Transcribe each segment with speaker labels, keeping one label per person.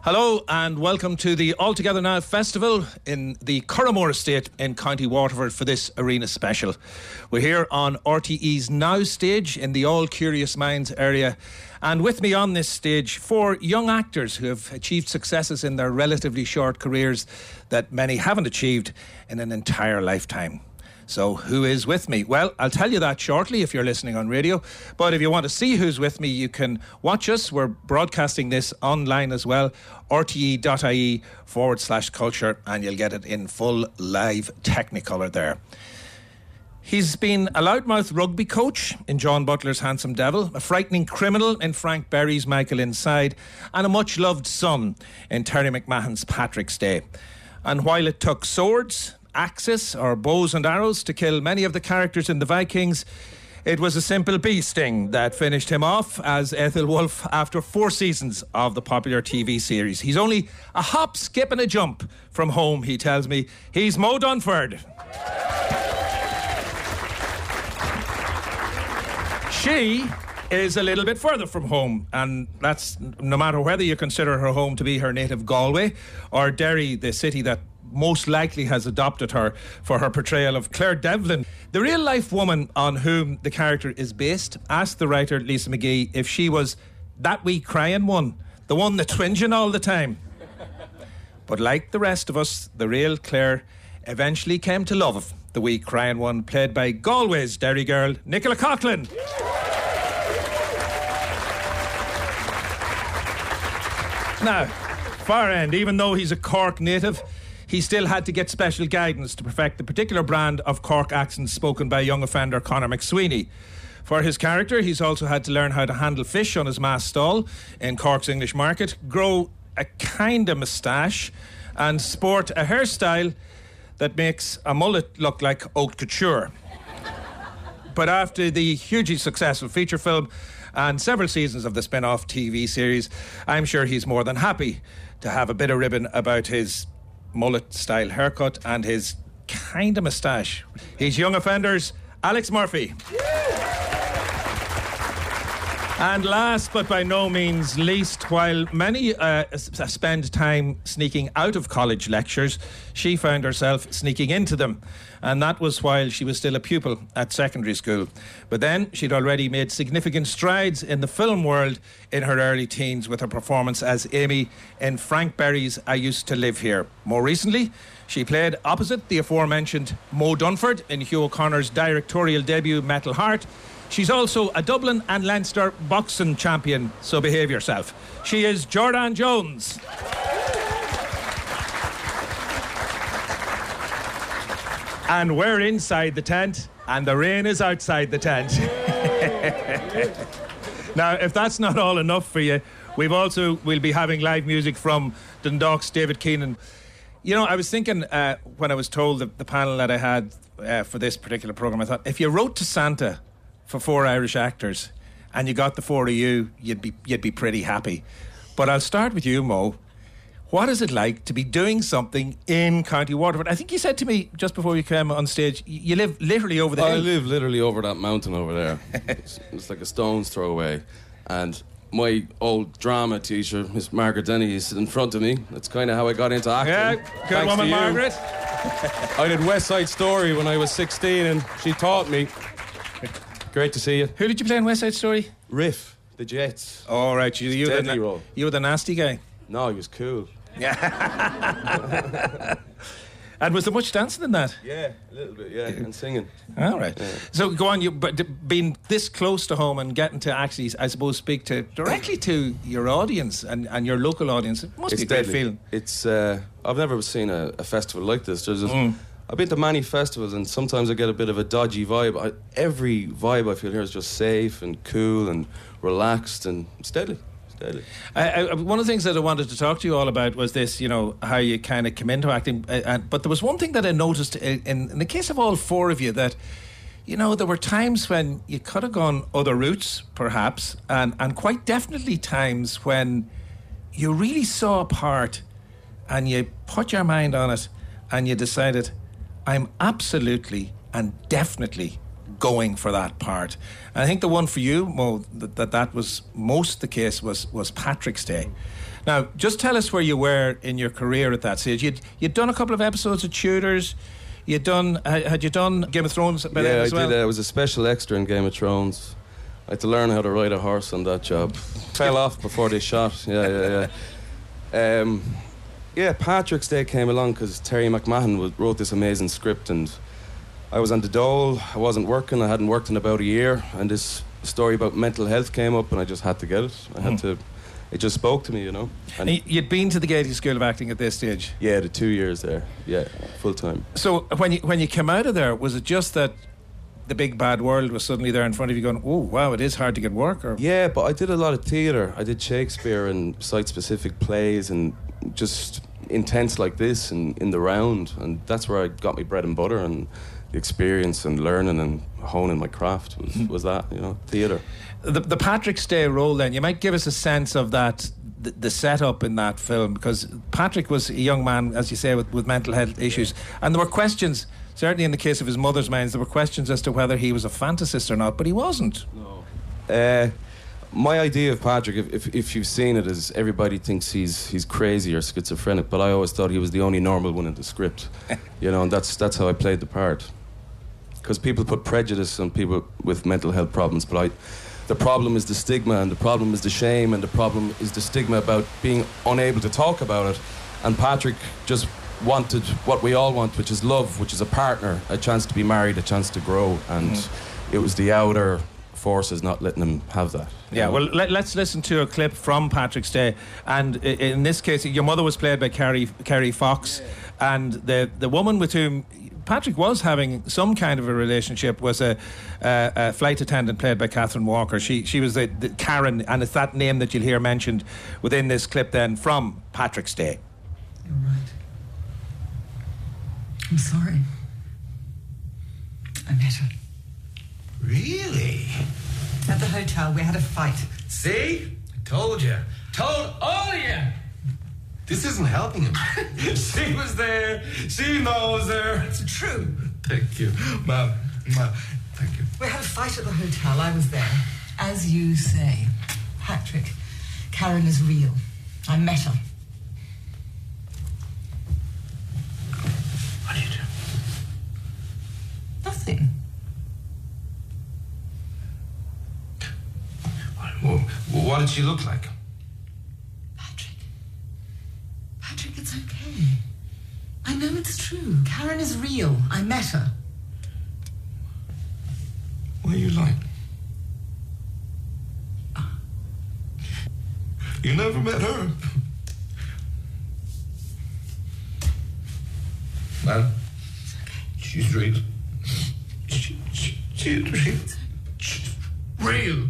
Speaker 1: Hello and welcome to the All Together Now Festival in the Curramore Estate in County Waterford for this arena special. We're here on RTE's Now stage in the All Curious Minds area, and with me on this stage 4 young actors who have achieved successes in their relatively short careers that many haven't achieved in an entire lifetime. So who is with me? Well, I'll tell you that shortly if you're listening on radio. But if you want to see who's with me, you can watch us. We're broadcasting this online as well. rte.ie/culture, and you'll get it in full live Technicolor there. He's been a loudmouth rugby coach in John Butler's Handsome Devil, a frightening criminal in Frank Berry's Michael Inside, and a much-loved son in Terry McMahon's Patrick's Day. And while it took swords, axes or bows and arrows to kill many of the characters in the Vikings, it was a simple bee sting that finished him off as Aethelwulf after 4 seasons of the popular TV series. He's only a hop, skip and a jump from home, he tells me. He's Mo Dunford. She is a little bit further from home, and that's no matter whether you consider her home to be her native Galway or Derry, the city that most likely has adopted her for her portrayal of Claire Devlin. The real-life woman on whom the character is based asked the writer Lisa McGee if she was that wee crying one, the one that's whinging all the time. But like the rest of us, the real Claire eventually came to love the wee crying one, played by Galway's Derry girl, Nicola Coughlan. Now, far end, even though he's a Cork native, he still had to get special guidance to perfect the particular brand of Cork accent spoken by young offender Conor McSweeney. For his character, he's also had to learn how to handle fish on his mass stall in Cork's English market, grow a kind of moustache, and sport a hairstyle that makes a mullet look like haute couture. But after the hugely successful feature film and several seasons of the spin-off TV series, I'm sure he's more than happy to have a bit of ribbon about his mullet-style haircut and his kind of moustache. He's Young Offenders' Alex Murphy. And last but by no means least, while many spend time sneaking out of college lectures, she found herself sneaking into them. And that was while she was still a pupil at secondary school. But then she'd already made significant strides in the film world in her early teens with her performance as Amy in Frank Berry's I Used to Live Here. More recently, she played opposite the aforementioned Mo Dunford in Hugh O'Connor's directorial debut Metal Heart. She's also a Dublin and Leinster boxing champion, so behave yourself. She is Jordan Jones. And we're inside the tent, and the rain is outside the tent. Now, if that's not all enough for you, we'll be having live music from Dundalk's David Keenan. You know, I was thinking when I was told the panel that I had for this particular programme, I thought, if you wrote to Santa for 4 Irish actors and you got the 4 of you, you'd be pretty happy. But I'll start with you, Mo. What is it like to be doing something in County Waterford? I think you said to me just before you came on stage, you live literally over there.
Speaker 2: I live literally over that mountain over there. It's like a stone's throw away. And my old drama teacher, Miss Margaret Denny, is in front of me. That's kind of how I got into acting.
Speaker 1: Yeah, good woman, Margaret.
Speaker 2: I did West Side Story when I was 16 and she taught me. Great to see you.
Speaker 1: Who did you play in West Side Story?
Speaker 2: Riff, the Jets.
Speaker 1: Oh, right. You were the nasty guy.
Speaker 2: No, he was cool.
Speaker 1: And was there much dancing in that?
Speaker 2: Yeah, a little bit, yeah, and singing.
Speaker 1: All right. Yeah. So go on, but being this close to home and getting to actually, I suppose, speak directly to your audience and your local audience, it must be a great feeling.
Speaker 2: It's, I've never seen a festival like this. I've been to many festivals and sometimes I get a bit of a dodgy vibe. Every vibe I feel here is just safe and cool and relaxed and steady.
Speaker 1: One of the things that I wanted to talk to you all about was this, you know, how you kind of come into acting. But there was one thing that I noticed in the case of all 4 of you, that, you know, there were times when you could have gone other routes, perhaps, and quite definitely times when you really saw a part and you put your mind on it and you decided, I'm absolutely and definitely going for that part. And I think the one for you, Mo, that was most the case was Patrick's Day. Now, just tell us where you were in your career at that stage. You'd done a couple of episodes of Tudors. Had you done Game of Thrones by then as well?
Speaker 2: I did. I was a special extra in Game of Thrones. I had to learn how to ride a horse on that job. Fell off before they shot. Yeah. Patrick's Day came along because Terry McMahon wrote this amazing script, and I was on the dole. I wasn't working. I hadn't worked in about a year, and this story about mental health came up, and I just had to get it. It just spoke to me, you know.
Speaker 1: And you'd been to the Gaiety School of Acting at this stage?
Speaker 2: Yeah, the 2 years there. Yeah, full time.
Speaker 1: So when you came out of there, was it just that the big bad world was suddenly there in front of you going, oh, wow, it is hard to get work? Or?
Speaker 2: Yeah, but I did a lot of theatre. I did Shakespeare and site-specific plays and just intense like this and in the round. And that's where I got my bread and butter and the experience and learning and honing my craft was that, you know, theatre.
Speaker 1: The Patrick's Day role then, you might give us a sense of that, the setup in that film, because Patrick was a young man, as you say, with mental health issues, and there were questions, certainly in the case of his mother's minds, there were questions as to whether he was a fantasist or not, but he wasn't.
Speaker 2: No. My idea of Patrick, if you've seen it, is everybody thinks he's crazy or schizophrenic, but I always thought he was the only normal one in the script, you know, and that's how I played the part. Because people put prejudice on people with mental health problems, but the problem is the stigma, and the problem is the shame, and the problem is the stigma about being unable to talk about it. And Patrick just wanted what we all want, which is love, which is a partner, a chance to be married, a chance to grow, and it was the outer forces not letting him have that.
Speaker 1: Yeah, well, let's listen to a clip from Patrick's Day, and in this case, your mother was played by Kerry Fox, and the woman with whom Patrick was having some kind of a relationship was a flight attendant played by Catherine Walker. She was the Karen, and it's that name that you'll hear mentioned within this clip then from Patrick's Day.
Speaker 3: You're right. I'm sorry. I met her.
Speaker 4: Really?
Speaker 3: At the hotel, we had a fight.
Speaker 4: See? I told you. Told all of you. This isn't helping him. She was there. She knows her.
Speaker 3: It's true.
Speaker 4: Thank you, Mom. Thank you.
Speaker 3: We had a fight at the hotel. I was there. As you say, Patrick, Karen is real. I met her.
Speaker 4: What did you do?
Speaker 3: Nothing.
Speaker 4: What did she look like?
Speaker 3: Patrick, it's okay. I know it's true. Karen is real. I met her.
Speaker 4: What are you like? You never met her. Man, she's real. She's real. She's real.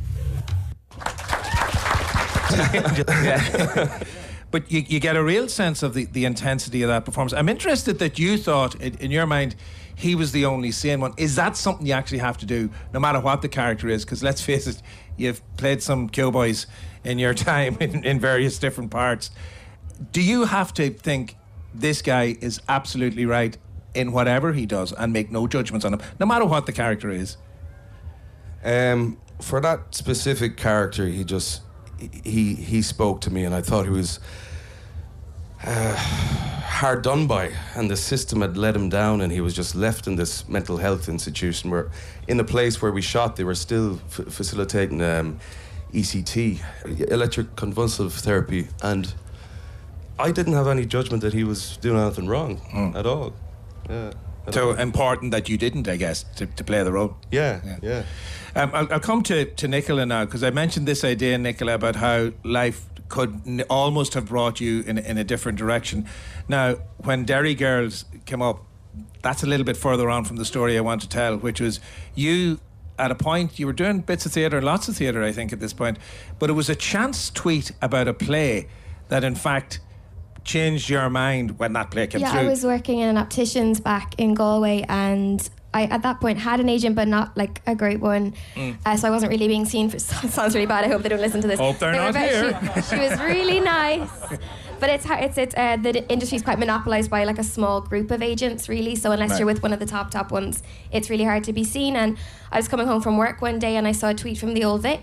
Speaker 1: But you get a real sense of the intensity of that performance. I'm interested that you thought, in your mind, he was the only sane one. Is that something you actually have to do, no matter what the character is? Because let's face it, you've played some cowboys in your time in various different parts. Do you have to think this guy is absolutely right in whatever he does and make no judgments on him, no matter what the character is?
Speaker 2: For that specific character, he spoke to me, and I thought he was hard done by, and the system had let him down, and he was just left in this mental health institution where, in the place where we shot, they were still facilitating ECT, electric convulsive therapy, and I didn't have any judgment that he was doing anything wrong at all. Yeah.
Speaker 1: So important that you didn't, I guess, to play the role.
Speaker 2: Yeah.
Speaker 1: I'll come to Nicola now, because I mentioned this idea, Nicola, about how life could almost have brought you in a different direction. Now, when Derry Girls came up, that's a little bit further on from the story I want to tell, which was you, at a point, you were doing bits of theatre, lots of theatre, I think, at this point, but it was a chance tweet about a play that, in fact, changed your mind when that play came through.
Speaker 5: Yeah, I was working in an optician's back in Galway, and I, at that point, had an agent, but not like a great one. So I wasn't really being seen for. Sounds really bad. I hope they don't listen to this.
Speaker 1: Hope they're not here.
Speaker 5: She was really nice, but the industry's quite monopolised by like a small group of agents, really. So unless you're with one of the top ones, it's really hard to be seen. And I was coming home from work one day, and I saw a tweet from the Old Vic.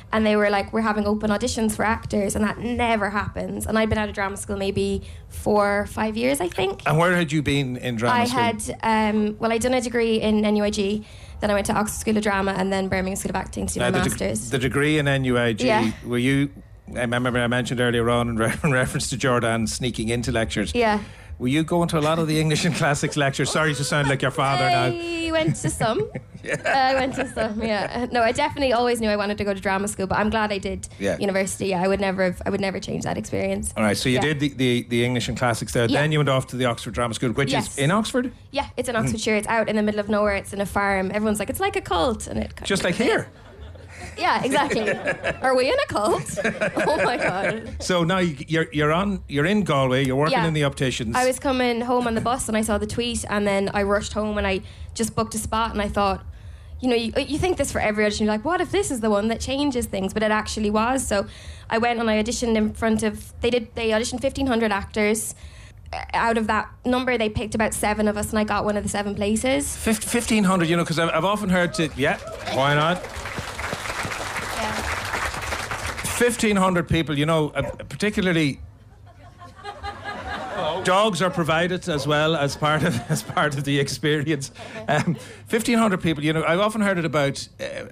Speaker 5: and they were like, we're having open auditions for actors, and that never happens. And I'd been out of drama school maybe 4 or 5 years, I think.
Speaker 1: And where had you been in drama school?
Speaker 5: I had, I'd done a degree in NUIG, then I went to Oxford School of Drama, and then Birmingham School of Acting to do my master's.
Speaker 1: The degree in NUIG, were you, I remember I mentioned earlier on in reference to Jordan sneaking into lectures.
Speaker 5: Yeah.
Speaker 1: Were you going to a lot of the English and classics lectures? Sorry to sound like your father now.
Speaker 5: I went to some. I went to some, yeah. No, I definitely always knew I wanted to go to drama school, but I'm glad I did university. I would never change that experience.
Speaker 1: All right, so you did the English and classics there. Then you went off to the Oxford Drama School, which is in Oxford?
Speaker 5: Yeah, it's in Oxfordshire. It's out in the middle of nowhere. It's in a farm. Everyone's like, it's like a cult. And it
Speaker 1: just like here.
Speaker 5: Yeah, exactly. Are we in a cult? Oh my God.
Speaker 1: So now you're in Galway, you're working in the opticians.
Speaker 5: I was coming home on the bus and I saw the tweet, and then I rushed home and I just booked a spot, and I thought, you know, you think this for every audition, you're like, what if this is the one that changes things? But it actually was. So I went and I auditioned in front of, they auditioned 1,500 actors. Out of that number, they picked about 7 of us, and I got one of the 7 places.
Speaker 1: 1,500, you know, because I've often heard why not? 1,500 people, you know, particularly dogs are provided as well as part of the experience. 1,500 people, you know, I've often heard it about,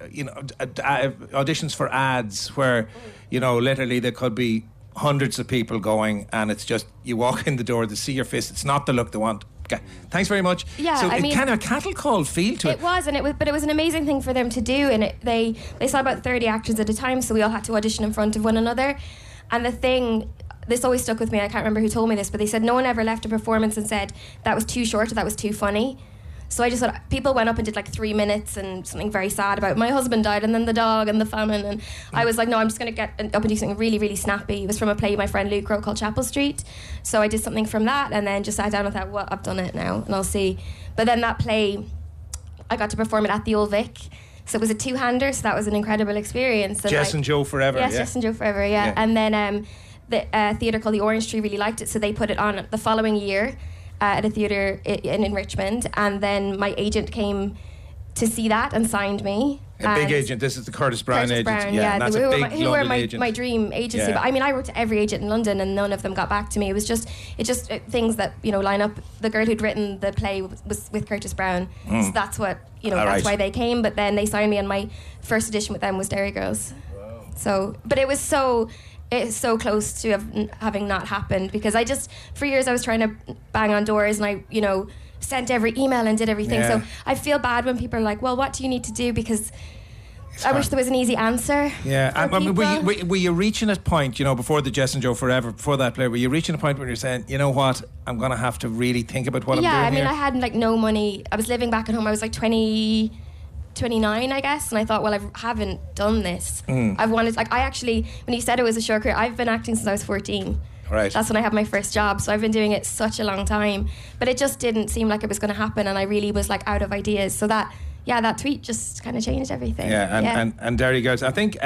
Speaker 1: auditions for ads where, you know, literally there could be hundreds of people going, and it's just you walk in the door, they see your face. It's not the look they want. Okay. Thanks very much.
Speaker 5: Yeah,
Speaker 1: so
Speaker 5: I mean,
Speaker 1: kind of a cattle call feel to it.
Speaker 5: It was, but it was an amazing thing for them to do, and they saw about 30 actors at a time, so we all had to audition in front of one another. And the thing, this always stuck with me, I can't remember who told me this, but they said no one ever left a performance and said that was too short or that was too funny. So I just thought, people went up and did like 3 minutes and something very sad about my husband died and then the dog and the famine, and I was like, no, I'm just going to get up and do something really, really snappy. It was from a play my friend Luke wrote called Chapel Street. So I did something from that, and then just sat down and thought, well, I've done it now and I'll see. But then that play, I got to perform it at the Old Vic. So it was a 2-hander, so that was an incredible experience. And
Speaker 1: Jess and Joe Forever.
Speaker 5: Yes, Jess and Joe Forever, yeah. And then the theatre called the Orange Tree really liked it, so they put it on the following year at a theatre in Richmond, and then my agent came to see that and signed me.
Speaker 1: A big agent. This is the Curtis Brown agent.
Speaker 5: Brown,
Speaker 1: yeah, that's
Speaker 5: who
Speaker 1: a big
Speaker 5: who were
Speaker 1: agent.
Speaker 5: my dream agency.
Speaker 1: Yeah.
Speaker 5: But I mean, I wrote to every agent in London, and none of them got back to me. It just things that, you know, line up. The girl who'd written the play was with Curtis Brown, so that's what, you know, that's why they came. But then they signed me, and my first audition with them was Derry Girls. Wow. So, but it was so. It's so close to having not happened, because I just, for years I was trying to bang on doors, and I, you know, sent every email and did everything. So I feel bad when people are like, well, what do you need to do? Because I wish there was an easy answer.
Speaker 1: Yeah, I mean, were you reaching a point, you know, before the Jess and Joe Forever, before that play, were you reaching a point where you're saying, you know what, I'm going to have to really think about what I'm doing here?
Speaker 5: Yeah, I mean, I had like no money. I was living back at home. I was like 29, I guess, and I thought, well, I haven't done this. I've wanted, like, I actually, when you said it was a short career, I've been acting since I was 14.
Speaker 1: Right.
Speaker 5: That's when I had my first job, so I've been doing it such a long time, but it just didn't seem like it was going to happen, and I really was like out of ideas. So that tweet just kind of changed everything.
Speaker 1: And Derry Girls, I think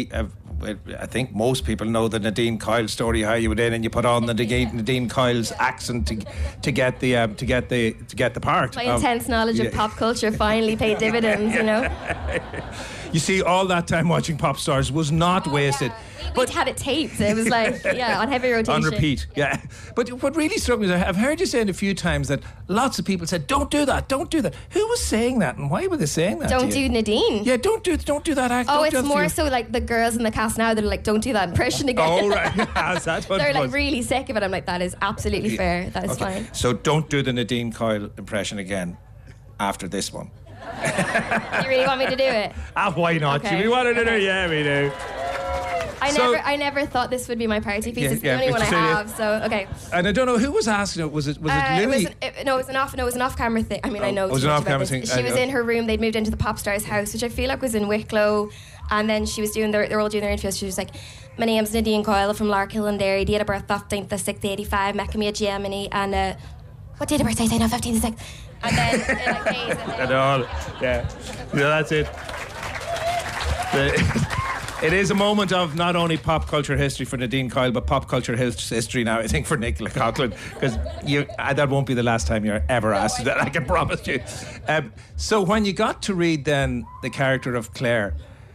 Speaker 1: I think most people know the Nadine Kyle story, how you went in and you put on the Nadine Kyle's accent to get the part.
Speaker 5: My intense knowledge of pop culture finally paid dividends, you know.
Speaker 1: You see, all that time watching Pop Stars was not wasted.
Speaker 5: Yeah. We'd had it taped. It was like, on heavy rotation.
Speaker 1: On repeat, yeah. But what really struck me is I've heard you saying a few times that lots of people said, don't do that. Who was saying that, and why were they saying that?
Speaker 5: Don't do Nadine.
Speaker 1: Yeah, don't do that act.
Speaker 5: Oh, it's more so like the girls in the cast now, they're like, don't do that impression again.
Speaker 1: Oh, right. Is that what
Speaker 5: they're
Speaker 1: it was?
Speaker 5: like really sick of it. I'm like, that is absolutely fair. That is fine.
Speaker 1: So don't do the Nadine Kyle impression again after this one.
Speaker 5: You really want me to do it?
Speaker 1: Why not?
Speaker 5: Okay.
Speaker 1: We wanted to do it. Yeah, we do.
Speaker 5: I never thought this would be my party piece. It's the only one I have. So okay.
Speaker 1: And I don't know who was asking it. Was it Louis?
Speaker 5: It was an off-camera thing. I mean, I know
Speaker 1: it was an off-camera thing.
Speaker 5: She was in her room. They'd moved into the Pop Stars house, which I feel like was in Wicklow. And then she was they're all doing their interviews. She was like, my name's Nadine Coyle from Larkhill and Derry. Date of birth 15th the 6th 85. Mechamia Gemini. And what date of birth did I say? No, 15th the 6th. And then like days. And
Speaker 1: all. Yeah, that's it. It is a moment of not only pop culture history for Nadine Kyle, but pop culture history now, I think, for Nicola Coughlan, because that won't be the last time you're ever asked that, I can promise you. So when you got to read then the character of Claire,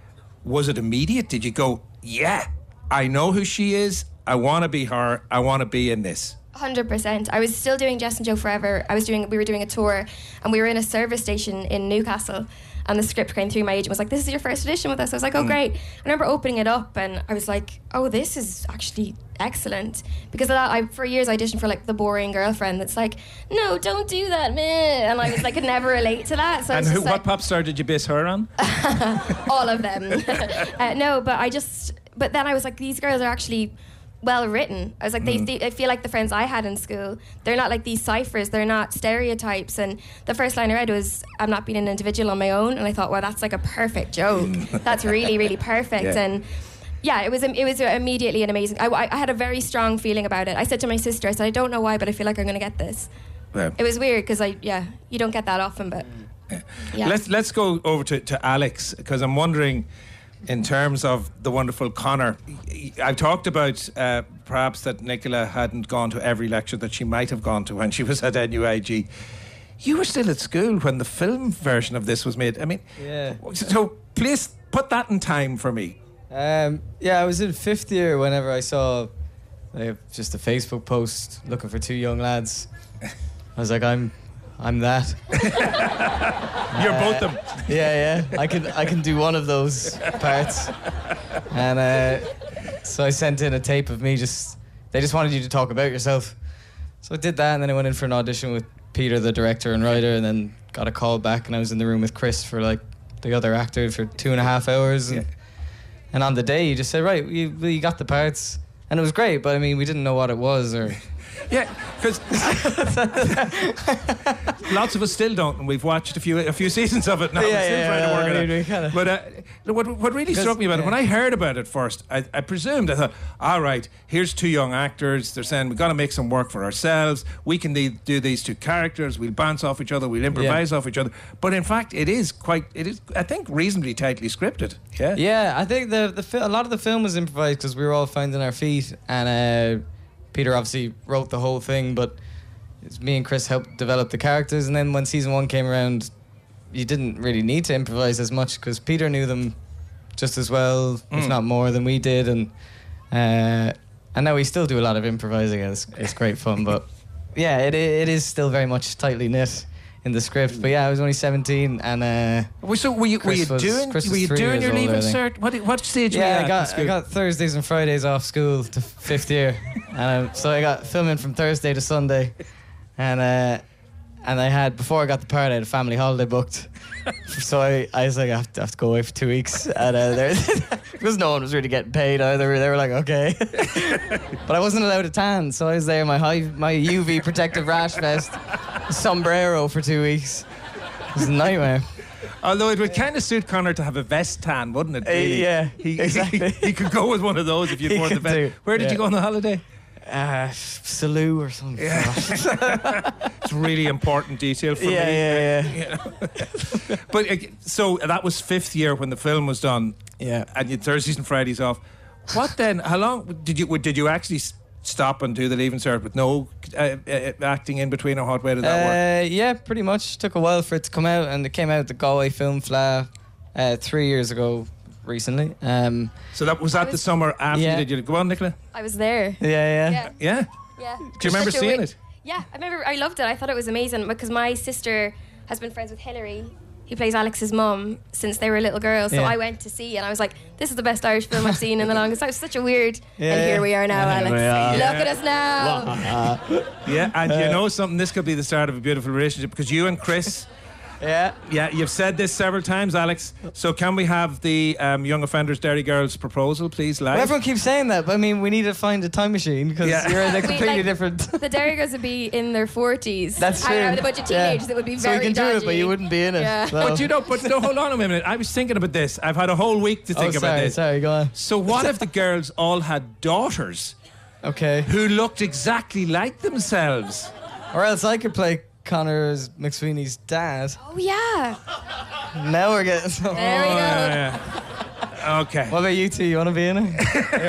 Speaker 1: was it immediate? Did you go, yeah, I know who she is, I want to be her, I want to be in this?
Speaker 5: 100%. I was still doing Jess and Joe Forever. We were doing a tour, and we were in a service station in Newcastle, and the script came through. My agent was like, "This is your first audition with us." I was like, "Oh, great." I remember opening it up, and I was like, "Oh, this is actually excellent." Because for years I auditioned for like the boring girlfriend that's like, "No, don't do that, meh," and I was like, could never relate to that. So
Speaker 1: And what pop star did you base her on?
Speaker 5: all of them. No, but then I was like, these girls are actually well written. I was like, I feel like the friends I had in school, they're not like these ciphers, they're not stereotypes. And the first line I read was, "I'm not being an individual on my own," and I thought, wow, that's like a perfect joke. That's really, really perfect.
Speaker 1: Yeah.
Speaker 5: And yeah, it was immediately an amazing. I had a very strong feeling about it. I said to my sister, I said, "I don't know why, but I feel like I'm going to get this."
Speaker 1: Yeah.
Speaker 5: It was weird because you don't get that often, but yeah.
Speaker 1: Let's go over to Alex, because I'm wondering, in terms of the wonderful Connor, I've talked about perhaps that Nicola hadn't gone to every lecture that she might have gone to when she was at NUIG. You were still at school when the film version of this was made. I mean,
Speaker 6: Yeah.
Speaker 1: So please put that in time for me.
Speaker 6: I was in 5th year whenever I saw just a Facebook post looking for 2 young lads. I was like, I'm that.
Speaker 1: You're both them.
Speaker 6: Yeah. I can do one of those parts. And so I sent in a tape of me they just wanted you to talk about yourself. So I did that, and then I went in for an audition with Peter, the director and writer, and then got a call back, and I was in the room with Chris for like the other actor for 2.5 hours. And on the day, you just said, right, you got the parts. And it was great, but I mean, we didn't know what it was or...
Speaker 1: Yeah, because lots of us still don't, and we've watched a few seasons of it now. We're still trying to work it out. But what really struck me about it, when I heard about it first, I presumed, I thought, all right, here's 2 young actors. They're saying we've got to make some work for ourselves. We can do these 2 characters. We'll bounce off each other. We'll improvise off each other. But in fact, it is I think, reasonably tightly scripted. Yeah.
Speaker 6: Yeah, I think a lot of the film was improvised because we were all finding our feet, and Peter obviously wrote the whole thing, but me and Chris helped develop the characters. And then when season 1 came around, you didn't really need to improvise as much because Peter knew them just as well, if not more, than we did. And now we still do a lot of improvising. It's great fun, but yeah, it is still very much tightly knit in the script. But yeah, I was only 17, and
Speaker 1: So were you doing your leaving cert? What stage were you at in school?
Speaker 6: I got Thursdays and Fridays off school to 5th year, and so I got filming from Thursday to Sunday, and I had, before I got the part, I had a family holiday booked. So I was like, I have to go away for 2 weeks, and because no one was really getting paid either. They were like, okay, but I wasn't allowed to tan, so I was there in my UV protective rash vest, sombrero for 2 weeks. It was a nightmare.
Speaker 1: Although it would kind of suit Connor to have a vest tan, wouldn't it? Really?
Speaker 6: Yeah, exactly.
Speaker 1: He could go with one of those if you'd worn the vest. Where did you go on the holiday?
Speaker 6: Salou or something.
Speaker 1: Yeah. It's a really important detail for me.
Speaker 6: Yeah.
Speaker 1: You know? But so that was 5th year when the film was done.
Speaker 6: Yeah.
Speaker 1: And you had Thursdays and Fridays off. What then? How long did you actually stop and do the leaving cert with no acting in between, or what way did that work?
Speaker 6: Yeah, pretty much. Took a while for it to come out, and it came out at the Galway Film Fleadh 3 years ago. Recently,
Speaker 1: so that was the summer after. Did you go on, Nicola?
Speaker 5: I was there.
Speaker 1: Yeah.
Speaker 5: Do you
Speaker 1: remember seeing it?
Speaker 5: Yeah, I remember. I loved it. I thought it was amazing because my sister has been friends with Hilary, who plays Alex's mum, since they were little girls. So I went to see, and I was like, "This is the best Irish film I've seen in the longest." That was such a weird. And here we are now, Alex. Look at us now.
Speaker 1: Yeah, and you know something. This could be the start of a beautiful relationship, because you and Chris. Yeah, you've said this several times, Alex. So can we have the Young Offenders Derry Girls proposal, please, live?
Speaker 6: Well, everyone keeps saying that, but I mean, we need to find a time machine because you're in a completely different...
Speaker 5: The Derry Girls would be in their 40s.
Speaker 6: That's true.
Speaker 5: With a bunch of teenagers that would be very
Speaker 6: So we can
Speaker 5: dodgy.
Speaker 6: do it, but you wouldn't be in it.
Speaker 5: Yeah.
Speaker 6: So.
Speaker 1: But hold on a minute. I was thinking about this. I've had a whole week to think about this.
Speaker 6: Sorry, go on.
Speaker 1: So what if the girls all had daughters who looked exactly like themselves?
Speaker 6: Or else I could play Connor McSweeney's dad.
Speaker 5: Oh, yeah.
Speaker 6: Now we're getting...
Speaker 5: There we go.
Speaker 1: Yeah. Okay.
Speaker 6: What about you two? You want to be in it?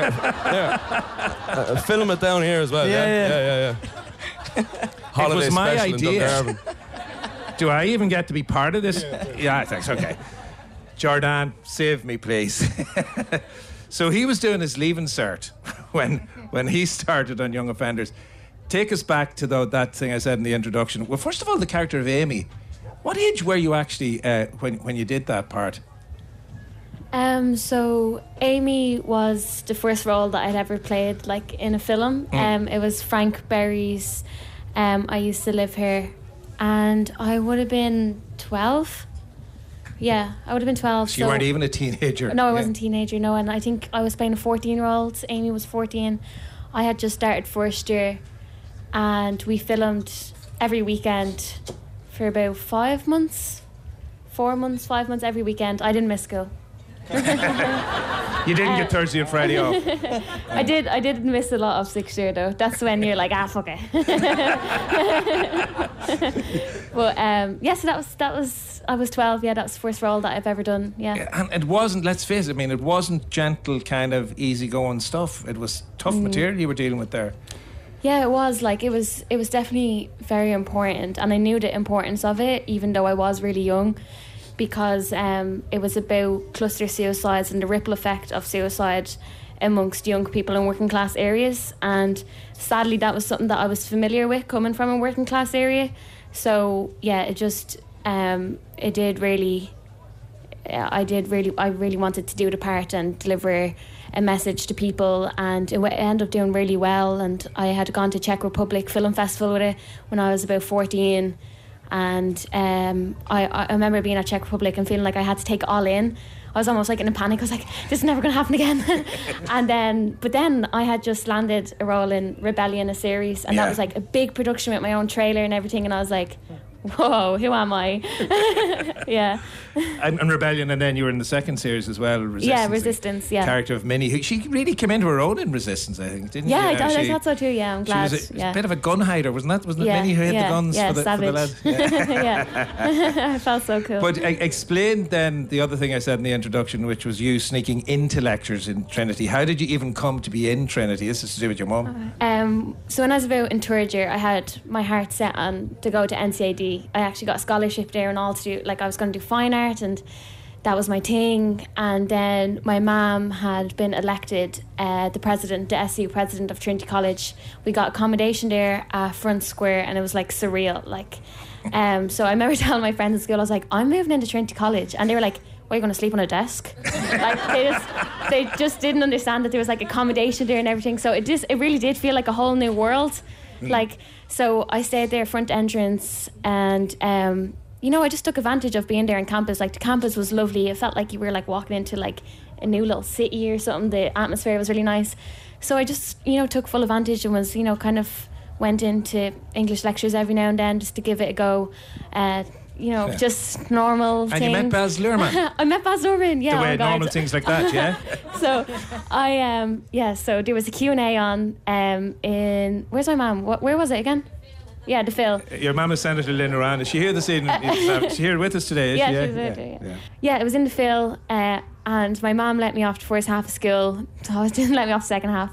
Speaker 2: Film it down here as well. Yeah. Holiday
Speaker 1: it was my
Speaker 2: special
Speaker 1: idea.
Speaker 2: in Dungarvan.
Speaker 1: Do I even get to be part of this? Yeah, thanks. Okay. Jordan, save me, please. So he was doing his leaving cert when he started on Young Offenders. Take us back to that thing I said in the introduction. Well, first of all, the character of Amy. What age were you actually when you did that part?
Speaker 7: So Amy was the first role that I'd ever played, like, in a film. It was Frank Berry's I Used to Live Here, and I would have been 12. Yeah, I would have been 12.
Speaker 1: So you weren't even a teenager?
Speaker 7: No, I wasn't a teenager, no, and I think I was playing a 14-year-old. Amy was 14. I had just started first year, and we filmed every weekend for about 5 months. 5 months every weekend. I didn't miss school.
Speaker 1: You didn't get Thursday and Friday off.
Speaker 7: I did miss a lot of sixth year though. That's when you're like, fuck it. But so that was I was 12. Yeah, that was the first role that I've ever done. Yeah.
Speaker 1: And it wasn't. Let's face it. I mean, it wasn't gentle, kind of easygoing stuff. It was tough material you were dealing with there.
Speaker 7: Yeah, it was. Like, it was definitely very important, and I knew the importance of it, even though I was really young, because it was about cluster suicides and the ripple effect of suicide amongst young people in working class areas. And sadly, that was something that I was familiar with coming from a working class area. So yeah, it just I really wanted to do the part and deliver a message to people, and it ended up doing really well. And I had gone to Czech Republic Film Festival with it when I was about 14, and I remember being at Czech Republic and feeling like I had to take it all in. I was almost like in a panic. I was like, this is never going to happen again. But then I had just landed a role in Rebellion, a series, and that was like a big production with my own trailer and everything, and I was like, whoa, who am I? Yeah.
Speaker 1: And Rebellion, and then you were in the second series as well, Resistance.
Speaker 7: Yeah, Resistance, yeah.
Speaker 1: Character of Minnie. She really came into her own in Resistance, I think, didn't
Speaker 7: she?
Speaker 1: Yeah,
Speaker 7: I thought so too, yeah, I'm glad.
Speaker 1: She was a bit of a gun hider, wasn't that? Wasn't it Minnie who hid the guns for the lads?
Speaker 7: Yeah. I felt so cool.
Speaker 1: But explain then the other thing I said in the introduction, which was you sneaking into lectures in Trinity. How did you even come to be in Trinity? This is to do with your mum.
Speaker 7: So when I was about in third year, I had my heart set on to go to NCAD. I actually got a scholarship there and all to do, like, I was going to do fine art, and that was my thing. And then my mum had been elected the SU president of Trinity College. We got accommodation there at Front Square, and it was like surreal. Like, so I remember telling my friends in school, I was like, I'm moving into Trinity College, and they were like, "What, are you going to sleep on a desk?" Like, they just didn't understand that there was like accommodation there and everything. So it really did feel like a whole new world. Like, so I stayed there front entrance, and I just took advantage of being there on campus. Like, the campus was lovely. It felt like you were like walking into like a new little city or something. The atmosphere was really nice. So I just, took full advantage and was, kind of went into English lectures every now and then just to give it a go. Just normal things.
Speaker 1: And you met Baz Luhrmann?
Speaker 7: I met Baz Luhrmann, yeah.
Speaker 1: The way normal things like that, yeah?
Speaker 7: So so there was a Q&A on in, where's my mum? Where was it again? Yeah, the Phil.
Speaker 1: Your mum is Senator Lynn Moran. Is she here this evening? Is she here with us today?
Speaker 7: Yeah, she's there. Yeah, it was in the Phil, and my mum let me off the first half of school, so she didn't let me off the second half,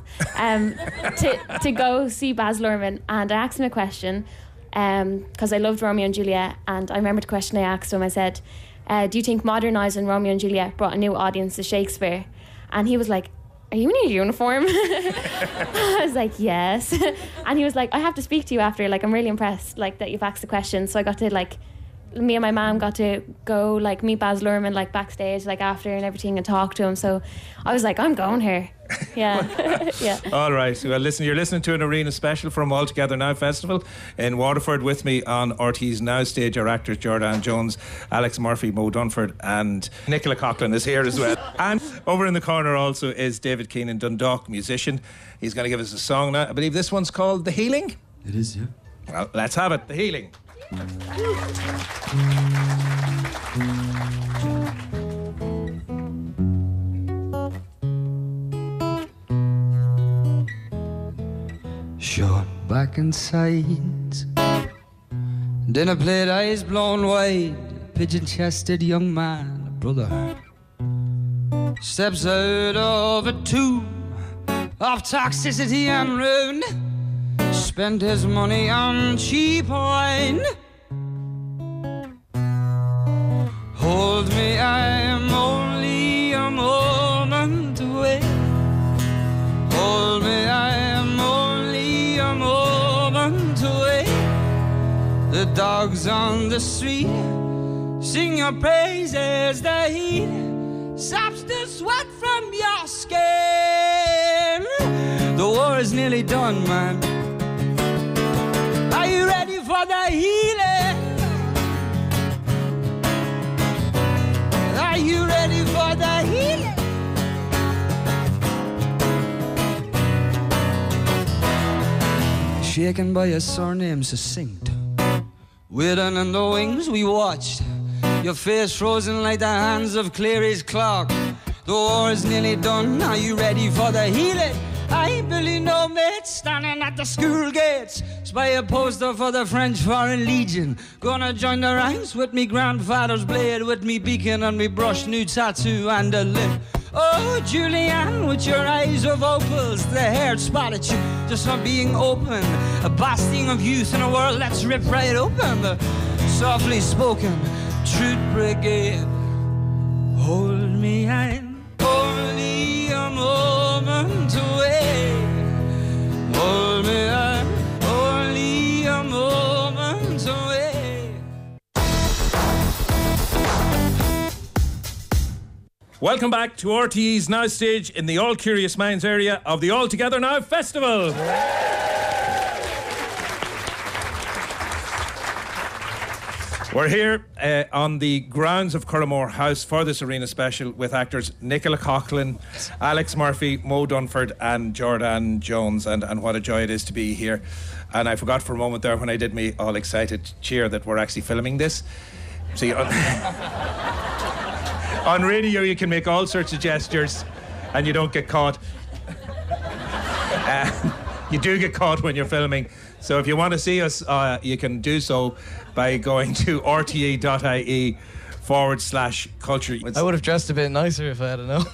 Speaker 7: to go see Baz Luhrmann. And I asked him a question, because I loved Romeo and Juliet, and I remember the question I asked him. I said, do you think modernising Romeo and Juliet brought a new audience to Shakespeare? And he was like, are you in your uniform? I was like, yes. And he was like, I have to speak to you after, like, I'm really impressed, like, that you've asked the question. So I got to, like, me and my mum got to go, like, meet Baz Luhrmann, like, backstage, like, after and everything, and talk to him. So I was like, I'm going here. Yeah. Yeah.
Speaker 1: All right. Well, listen, you're listening to an Arena special from All Together Now Festival in Waterford. With me on RT's Now stage are actors Jordan Jones, Alex Murphy, Mo Dunford, and Nicola Coughlan is here as well. And over in the corner also is David Keenan, Dundalk musician. He's going to give us a song now. I believe this one's called The Healing.
Speaker 8: It is, yeah.
Speaker 1: Well, let's have it. The Healing.
Speaker 8: Short back and sides, dinner plate, eyes blown wide, pigeon-chested young man, a brother, steps out of a tomb of toxicity and ruin, spent his money on cheap wine. Hold me, I'm moment away. The dogs on the street sing your praises. The heat saps the sweat from your skin. The war is nearly done, man. Are you ready for the healing? Are you ready for the healing? Shaken by a surname succinct, waiting in the wings we watched. Your face frozen like the hands of Clary's clock. The war is nearly done. Are you ready for the healing? I Billy No Mate standing at the school gates. Spy a poster for the French Foreign Legion. Gonna join the ranks with me grandfather's blade, with me beacon and me brush, new tattoo and a lip. Oh, Julianne, with your eyes of opals, the hair spotted you just from being open. A bastion of youth in a world that's ripped right open. The softly spoken Truth Brigade. Hold me and only a moment away. Hold me and only a moment away.
Speaker 1: Welcome back to RTE's Now Stage in the All Curious Minds area of the All Together Now Festival. We're here on the grounds of Curramore House for this arena special with actors Nicola Coughlan, Alex Murphy, Mo Dunford and Jordan Jones, and what a joy it is to be here. And I forgot for a moment there when I did me all excited cheer that we're actually filming this. See, on radio you can make all sorts of gestures and you don't get caught. You do get caught when you're filming. So if you want to see us, you can do so by going to rte.ie/culture.
Speaker 6: I would have dressed a bit nicer if I had known.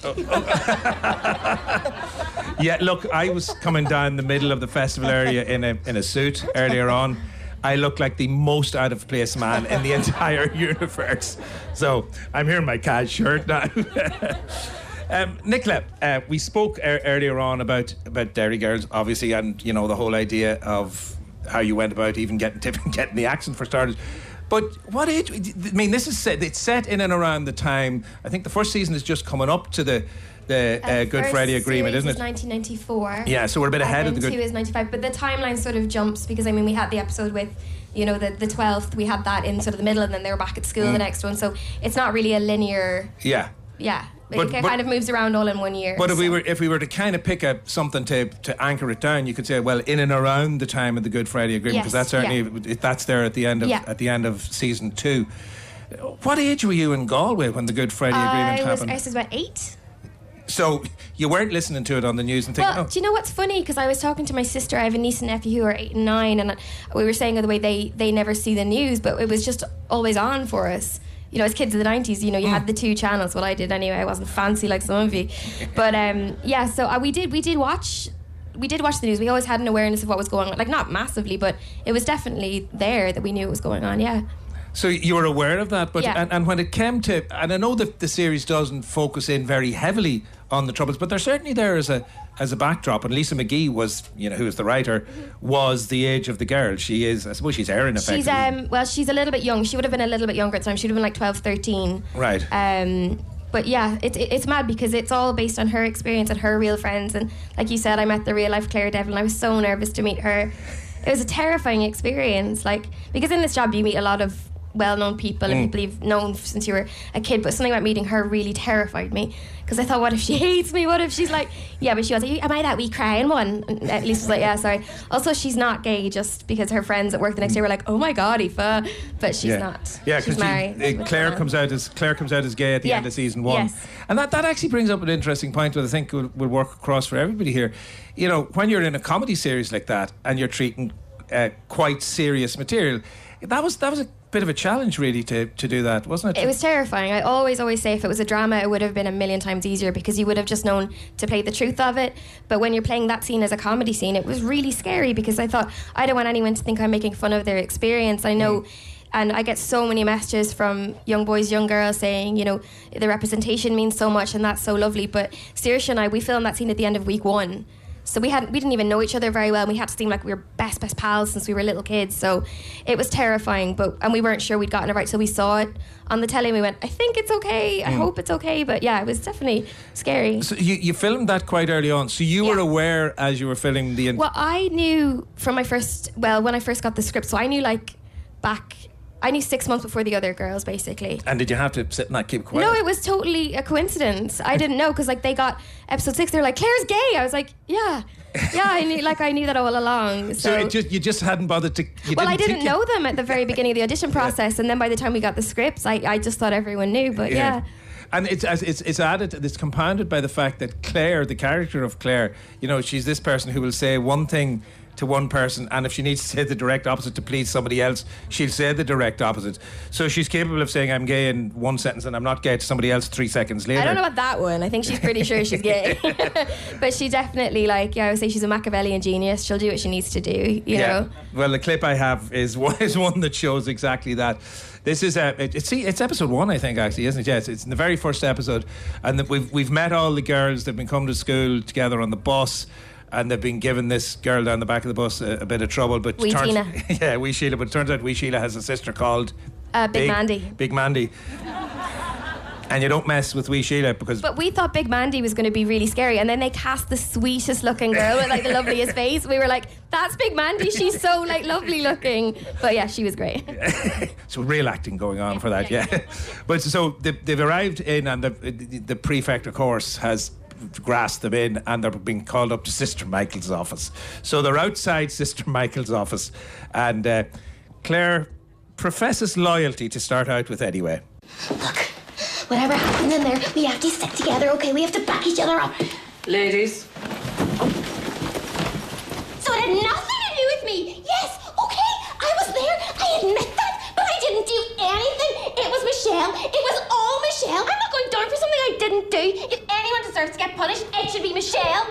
Speaker 1: Yeah, look, I was coming down the middle of the festival area in a suit earlier on. I look like the most out of place man in the entire universe. So I'm here in my Caz shirt now. Nicola, we spoke earlier on about Derry Girls, obviously, and you know the whole idea of how you went about even getting the accent for starters. But what age? I mean, this is set. It's set in and around the time. I think the first season is just coming up to the Good Friday Agreement, isn't it?
Speaker 5: 1994.
Speaker 1: Yeah, so we're a bit ahead of the Good.
Speaker 5: 2 is 95, but the timeline sort of jumps because I mean we had the episode with, you know, the 12th. We had that in sort of the middle, and then they were back at school the next one. So it's not really a linear.
Speaker 1: Yeah.
Speaker 5: Yeah. It kind of moves around all in 1 year.
Speaker 1: But if we were to kind of pick something to anchor it down, you could say, well, in and around the time of the Good Friday Agreement, because that's certainly that's there at the end of season 2. What age were you in Galway when the Good Friday Agreement happened?
Speaker 5: I was about 8.
Speaker 1: So you weren't listening to it on the news and thinking,
Speaker 5: well, do you know what's funny? Because I was talking to my sister. I have a niece and nephew who are 8 and 9, and we were saying the way they never see the news, but it was just always on for us. You know, as kids of the 90s, you know, you had the 2 channels. Well, I did anyway. I wasn't fancy like some of you. But, so we did watch the news. We always had an awareness of what was going on. Like, not massively, but it was definitely there that we knew it was going on, yeah.
Speaker 1: So you were aware of that, but and when it came to, and I know that the series doesn't focus in very heavily on the Troubles, but they're certainly there as a backdrop. And Lisa McGee was, you know, who was the writer, was the age of the girl. She is, I suppose, she's Erin effectively.
Speaker 5: She's a little bit young. She would have been a little bit younger at the time. She would have been like 12, 13.
Speaker 1: Right.
Speaker 5: But yeah, it's mad because it's all based on her experience and her real friends. And like you said, I met the real life Claire Devlin. I was so nervous to meet her. It was a terrifying experience, like, because in this job you meet a lot of well-known people and people you've known since you were a kid, but something about meeting her really terrified me because I thought, what if she hates me? What if she's like, yeah, but she was like, am I that wee crying one? And at least was like, yeah, sorry. Also, she's not gay just because her friends at work the next day were like, oh my god, Aoife, but she's not.
Speaker 1: Yeah,
Speaker 5: she's married.
Speaker 1: Claire comes out as gay at the end of season 1.
Speaker 5: Yes.
Speaker 1: And that actually brings up an interesting point that I think will work across for everybody here. You know, when you're in a comedy series like that and you're treating quite serious material, that was a bit of a challenge really to do that, wasn't it?
Speaker 5: It was terrifying. I always say if it was a drama it would have been a million times easier because you would have just known to play the truth of it. But when you're playing that scene as a comedy scene, it was really scary because I thought, I don't want anyone to think I'm making fun of their experience. I know and I get so many messages from young boys, young girls saying, you know, the representation means so much and that's so lovely, but Saoirse and I, we filmed that scene at the end of week 1. So we didn't even know each other very well. And we had to seem like we were best pals since we were little kids. So it was terrifying, and we weren't sure we'd gotten it right. So we saw it on the telly and we went, I think it's okay. I hope it's okay. But yeah, it was definitely scary.
Speaker 1: So you filmed that quite early on. So you were aware as you were filming the...
Speaker 5: Well, I knew from when I first got the script. So I knew I knew 6 months before the other girls, basically.
Speaker 1: And did you have to sit and not keep quiet?
Speaker 5: No, it was totally a coincidence. I didn't know, because they got episode 6. They're like, Claire's gay. I was like, yeah, I knew that all along. So
Speaker 1: you just hadn't bothered to.
Speaker 5: I didn't know them at the very beginning of the audition process, and then by the time we got the scripts, I just thought everyone knew. But yeah.
Speaker 1: And it's compounded by the fact that Claire, the character of Claire, she's this person who will say one thing to one person, and if she needs to say the direct opposite to please somebody else, she'll say the direct opposite. So she's capable of saying I'm gay in one sentence and I'm not gay to somebody else 3 seconds later.
Speaker 5: I don't know about that one. I think she's pretty sure she's gay. But she definitely, I would say she's a Machiavellian genius. She'll do what she needs to do, you know.
Speaker 1: Well, the clip I have is one that shows exactly that. This is it's episode 1, I think, actually, isn't it? Yes, it's in the very first episode, and we've met all the girls. They've been coming to school together on the bus, and they've been giving this girl down the back of the bus a bit of trouble. But
Speaker 5: Wee Sheila.
Speaker 1: Yeah, Wee Sheila. But it turns out Wee Sheila has a sister called
Speaker 5: Big Mandy.
Speaker 1: Big Mandy. And you don't mess with Wee Sheila because...
Speaker 5: But we thought Big Mandy was going to be really scary, and then they cast the sweetest looking girl with the loveliest face. We were like, that's Big Mandy, she's so lovely looking. But yeah, she was great.
Speaker 1: So real acting going on for that, yeah. But so they've arrived in, and the prefect, of course, has grassed them in, and they're being called up to Sister Michael's office. So they're outside Sister Michael's office, and Claire professes loyalty to start out with anyway.
Speaker 9: Look, whatever happens in there, we have to stick together, okay? We have to back each other up.
Speaker 3: Ladies.
Speaker 9: So it had nothing to do with me. Yes, okay, I was there. I admit that, but I didn't do anything. It was Michelle. It was all Michelle. I'm not going down for something I didn't do. If anyone deserves to get punished, it should be Michelle.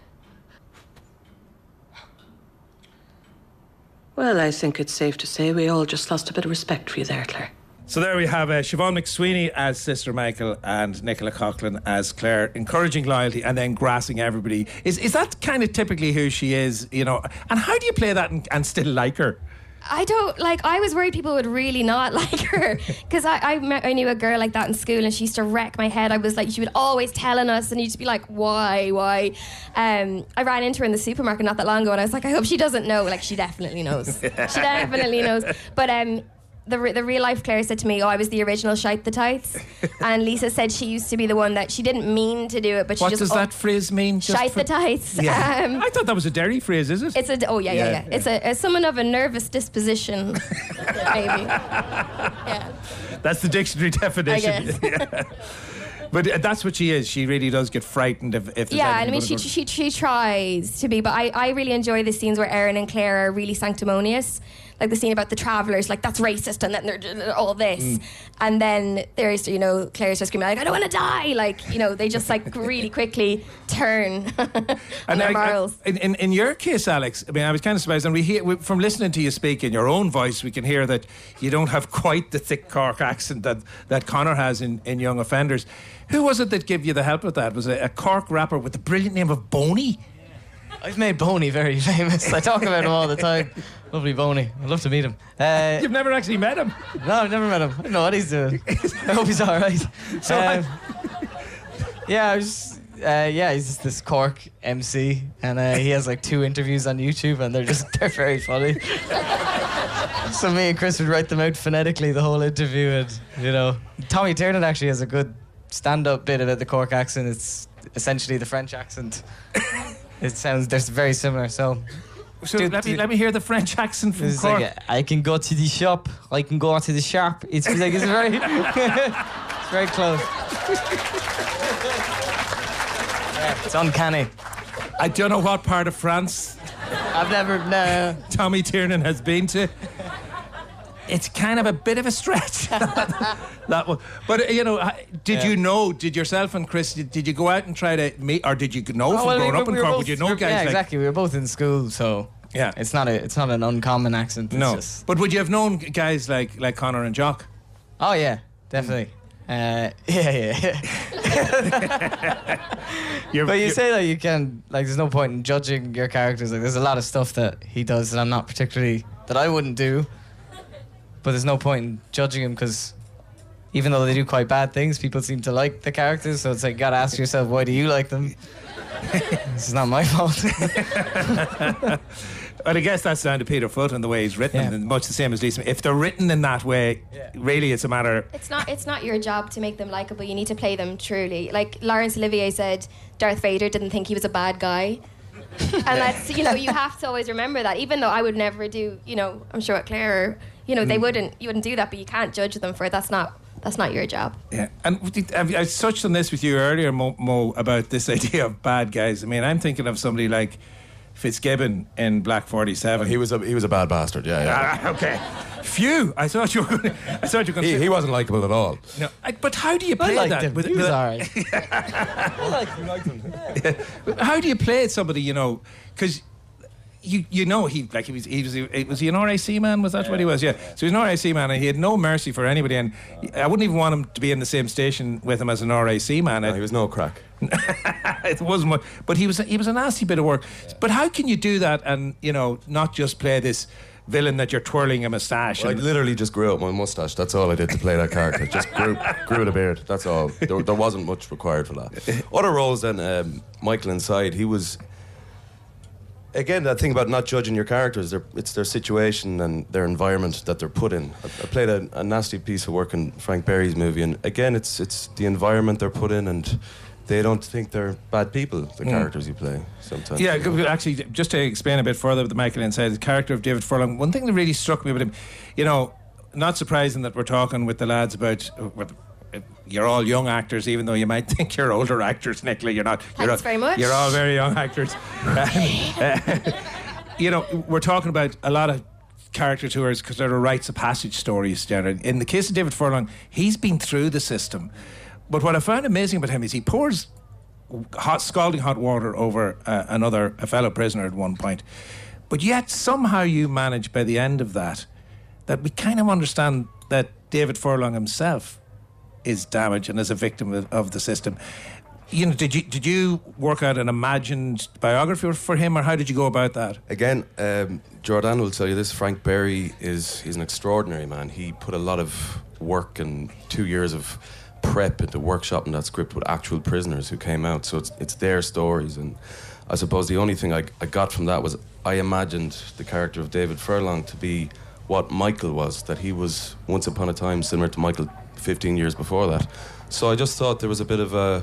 Speaker 3: Well, I think it's safe to say we all just lost a bit of respect for you there, Claire.
Speaker 1: So there we have Siobhan McSweeney as Sister Michael and Nicola Coughlan as Claire, encouraging loyalty and then grassing everybody. Is that kind of typically who she is, And how do you play that and still like her?
Speaker 5: I was worried people would really not like her, because I knew a girl like that in school, and she used to wreck my head. I was like, she would always telling us, and you'd just be like, why? I ran into her in the supermarket not that long ago, and I was like, I hope she doesn't know. She definitely knows. She definitely knows. But the real life Claire said to me, I was the original Shite the Tights. And Lisa said she used to be the one that she didn't mean to do it, but she
Speaker 1: what
Speaker 5: just...
Speaker 1: What does that phrase mean?
Speaker 5: Shite the Tights.
Speaker 1: Yeah. I thought that was a Derry phrase, is it?
Speaker 5: It's yeah. It's a someone of a nervous disposition, maybe. Yeah.
Speaker 1: That's the dictionary definition.
Speaker 5: I guess.
Speaker 1: Yeah. But that's what she is. She really does get frightened if there's
Speaker 5: she tries to be, but I really enjoy the scenes where Erin and Claire are really sanctimonious. Like the scene about the travellers, that's racist, and then they're all this. And then there's, Claire's just screaming, I don't want to die. They just really quickly turn on their morals.
Speaker 1: In your case, Alex, I was kind of surprised, and from listening to you speak in your own voice, we can hear that you don't have quite the thick Cork accent that Conor has in Young Offenders. Who was it that gave you the help with that? Was it a Cork rapper with the brilliant name of Boney?
Speaker 6: I've made Boney very famous. I talk about him all the time. Lovely Boney. I'd love to meet him.
Speaker 1: You've never actually met him?
Speaker 6: No, I've never met him. I don't know what he's doing. I hope he's all right. He's just this Cork MC, and he has 2 interviews on YouTube, and they're very funny. So me and Chris would write them out phonetically the whole interview, and Tommy Tiernan actually has a good stand-up bit about the Cork accent. It's essentially the French accent. They're very similar. So
Speaker 1: let me hear the French accent from Cork.
Speaker 6: I can go to the shop. I can go to the shop. It's very, it's very close. It's uncanny.
Speaker 1: I don't know what part of France
Speaker 6: I've never.
Speaker 1: Tommy Tiernan has been to. It's kind of a bit of a stretch. that one. But did yourself and Chris, did you go out and try to meet, or did you know from growing up in Cork? Would you know guys?
Speaker 6: Yeah, exactly. We were both in school, so yeah, it's not an uncommon accent.
Speaker 1: But would you have known guys like Conor and Jock?
Speaker 6: Oh yeah, definitely. Yeah. But you say that you can, like, there's no point in judging your characters. Like, there's a lot of stuff that he does that I'm not particularly, that I wouldn't do. But there's no point in judging him because even though they do quite bad things, people seem to like the characters. So it's like, you gotta ask yourself, why do you like them? This is not my fault.
Speaker 1: But I guess that's down to Peter Foot and the way he's written, and much the same as Lisa. If they're written in that way, really, it's a matter.
Speaker 5: It's not your job to make them likable. You need to play them truly. Like Laurence Olivier said, Darth Vader didn't think he was a bad guy, and that's, you know, you have to always remember that. Even though I would never do, you know, I'm sure at Claire, or, you know, you wouldn't do that, but you can't judge them for it. That's not your job. Yeah, and I touched on this with you earlier, Mo, about this idea of bad guys. I mean, I'm thinking of somebody like Fitzgibbon in Black 47.
Speaker 10: He was a bad bastard. Yeah.
Speaker 1: Okay. Phew! I thought you were going to.
Speaker 10: He wasn't likable at all.
Speaker 1: No, but how do you play that?
Speaker 6: Him. He was alright.
Speaker 10: I liked him.
Speaker 1: Yeah. How do you play it, somebody, you know? Because you know he was he an RAC man? Was that what he was? Yeah. So he was an RAC man, and he had no mercy for anybody. And I wouldn't even want him to be in the same station with him as an RAC man.
Speaker 10: No, he was no crack.
Speaker 1: It wasn't much, but he was a nasty bit of work. But how can you do that and, you know, not just play this villain that you're twirling a moustache?
Speaker 10: Well, I literally just grew out my moustache. That's all I did to play that character. Just grew a beard. That's all. There wasn't much required for that. Other roles then, Michael Inside, he was. Again, that thing about not judging your characters, it's their situation and their environment that they're put in. I played a nasty piece of work in Frank Berry's movie, and again, it's the environment they're put in, and they don't think they're bad people, the characters you play sometimes.
Speaker 1: Yeah, actually, just to explain a bit further with the Michael Inside, the character of David Furlong, one thing that really struck me with him, you know, not surprising that we're talking with the lads about... You're all young actors, even though you might think you're older actors, Nicola. You're not.
Speaker 5: Thanks very much.
Speaker 1: You're all very young actors. You know, we're talking about a lot of character tours because they're rites of passage stories, generally. In the case of David Furlong, he's been through the system. But what I found amazing about him is he pours scalding hot water over a fellow prisoner at one point. But yet, somehow you manage by the end of that we kind of understand that David Furlong himself is damaged and is a victim of the system. You know, did you work out an imagined biography for him, or how did you go about that?
Speaker 2: Again, Jordan will tell you this. Frank Berry he's an extraordinary man. He put a lot of work and 2 years of prep into workshopping that script with actual prisoners who came out. So it's their stories, and I suppose the only thing I got from that was I imagined the character of David Furlong to be what Michael was, that he was once upon a time similar to Michael 15 years before that. So I just thought there was a bit of a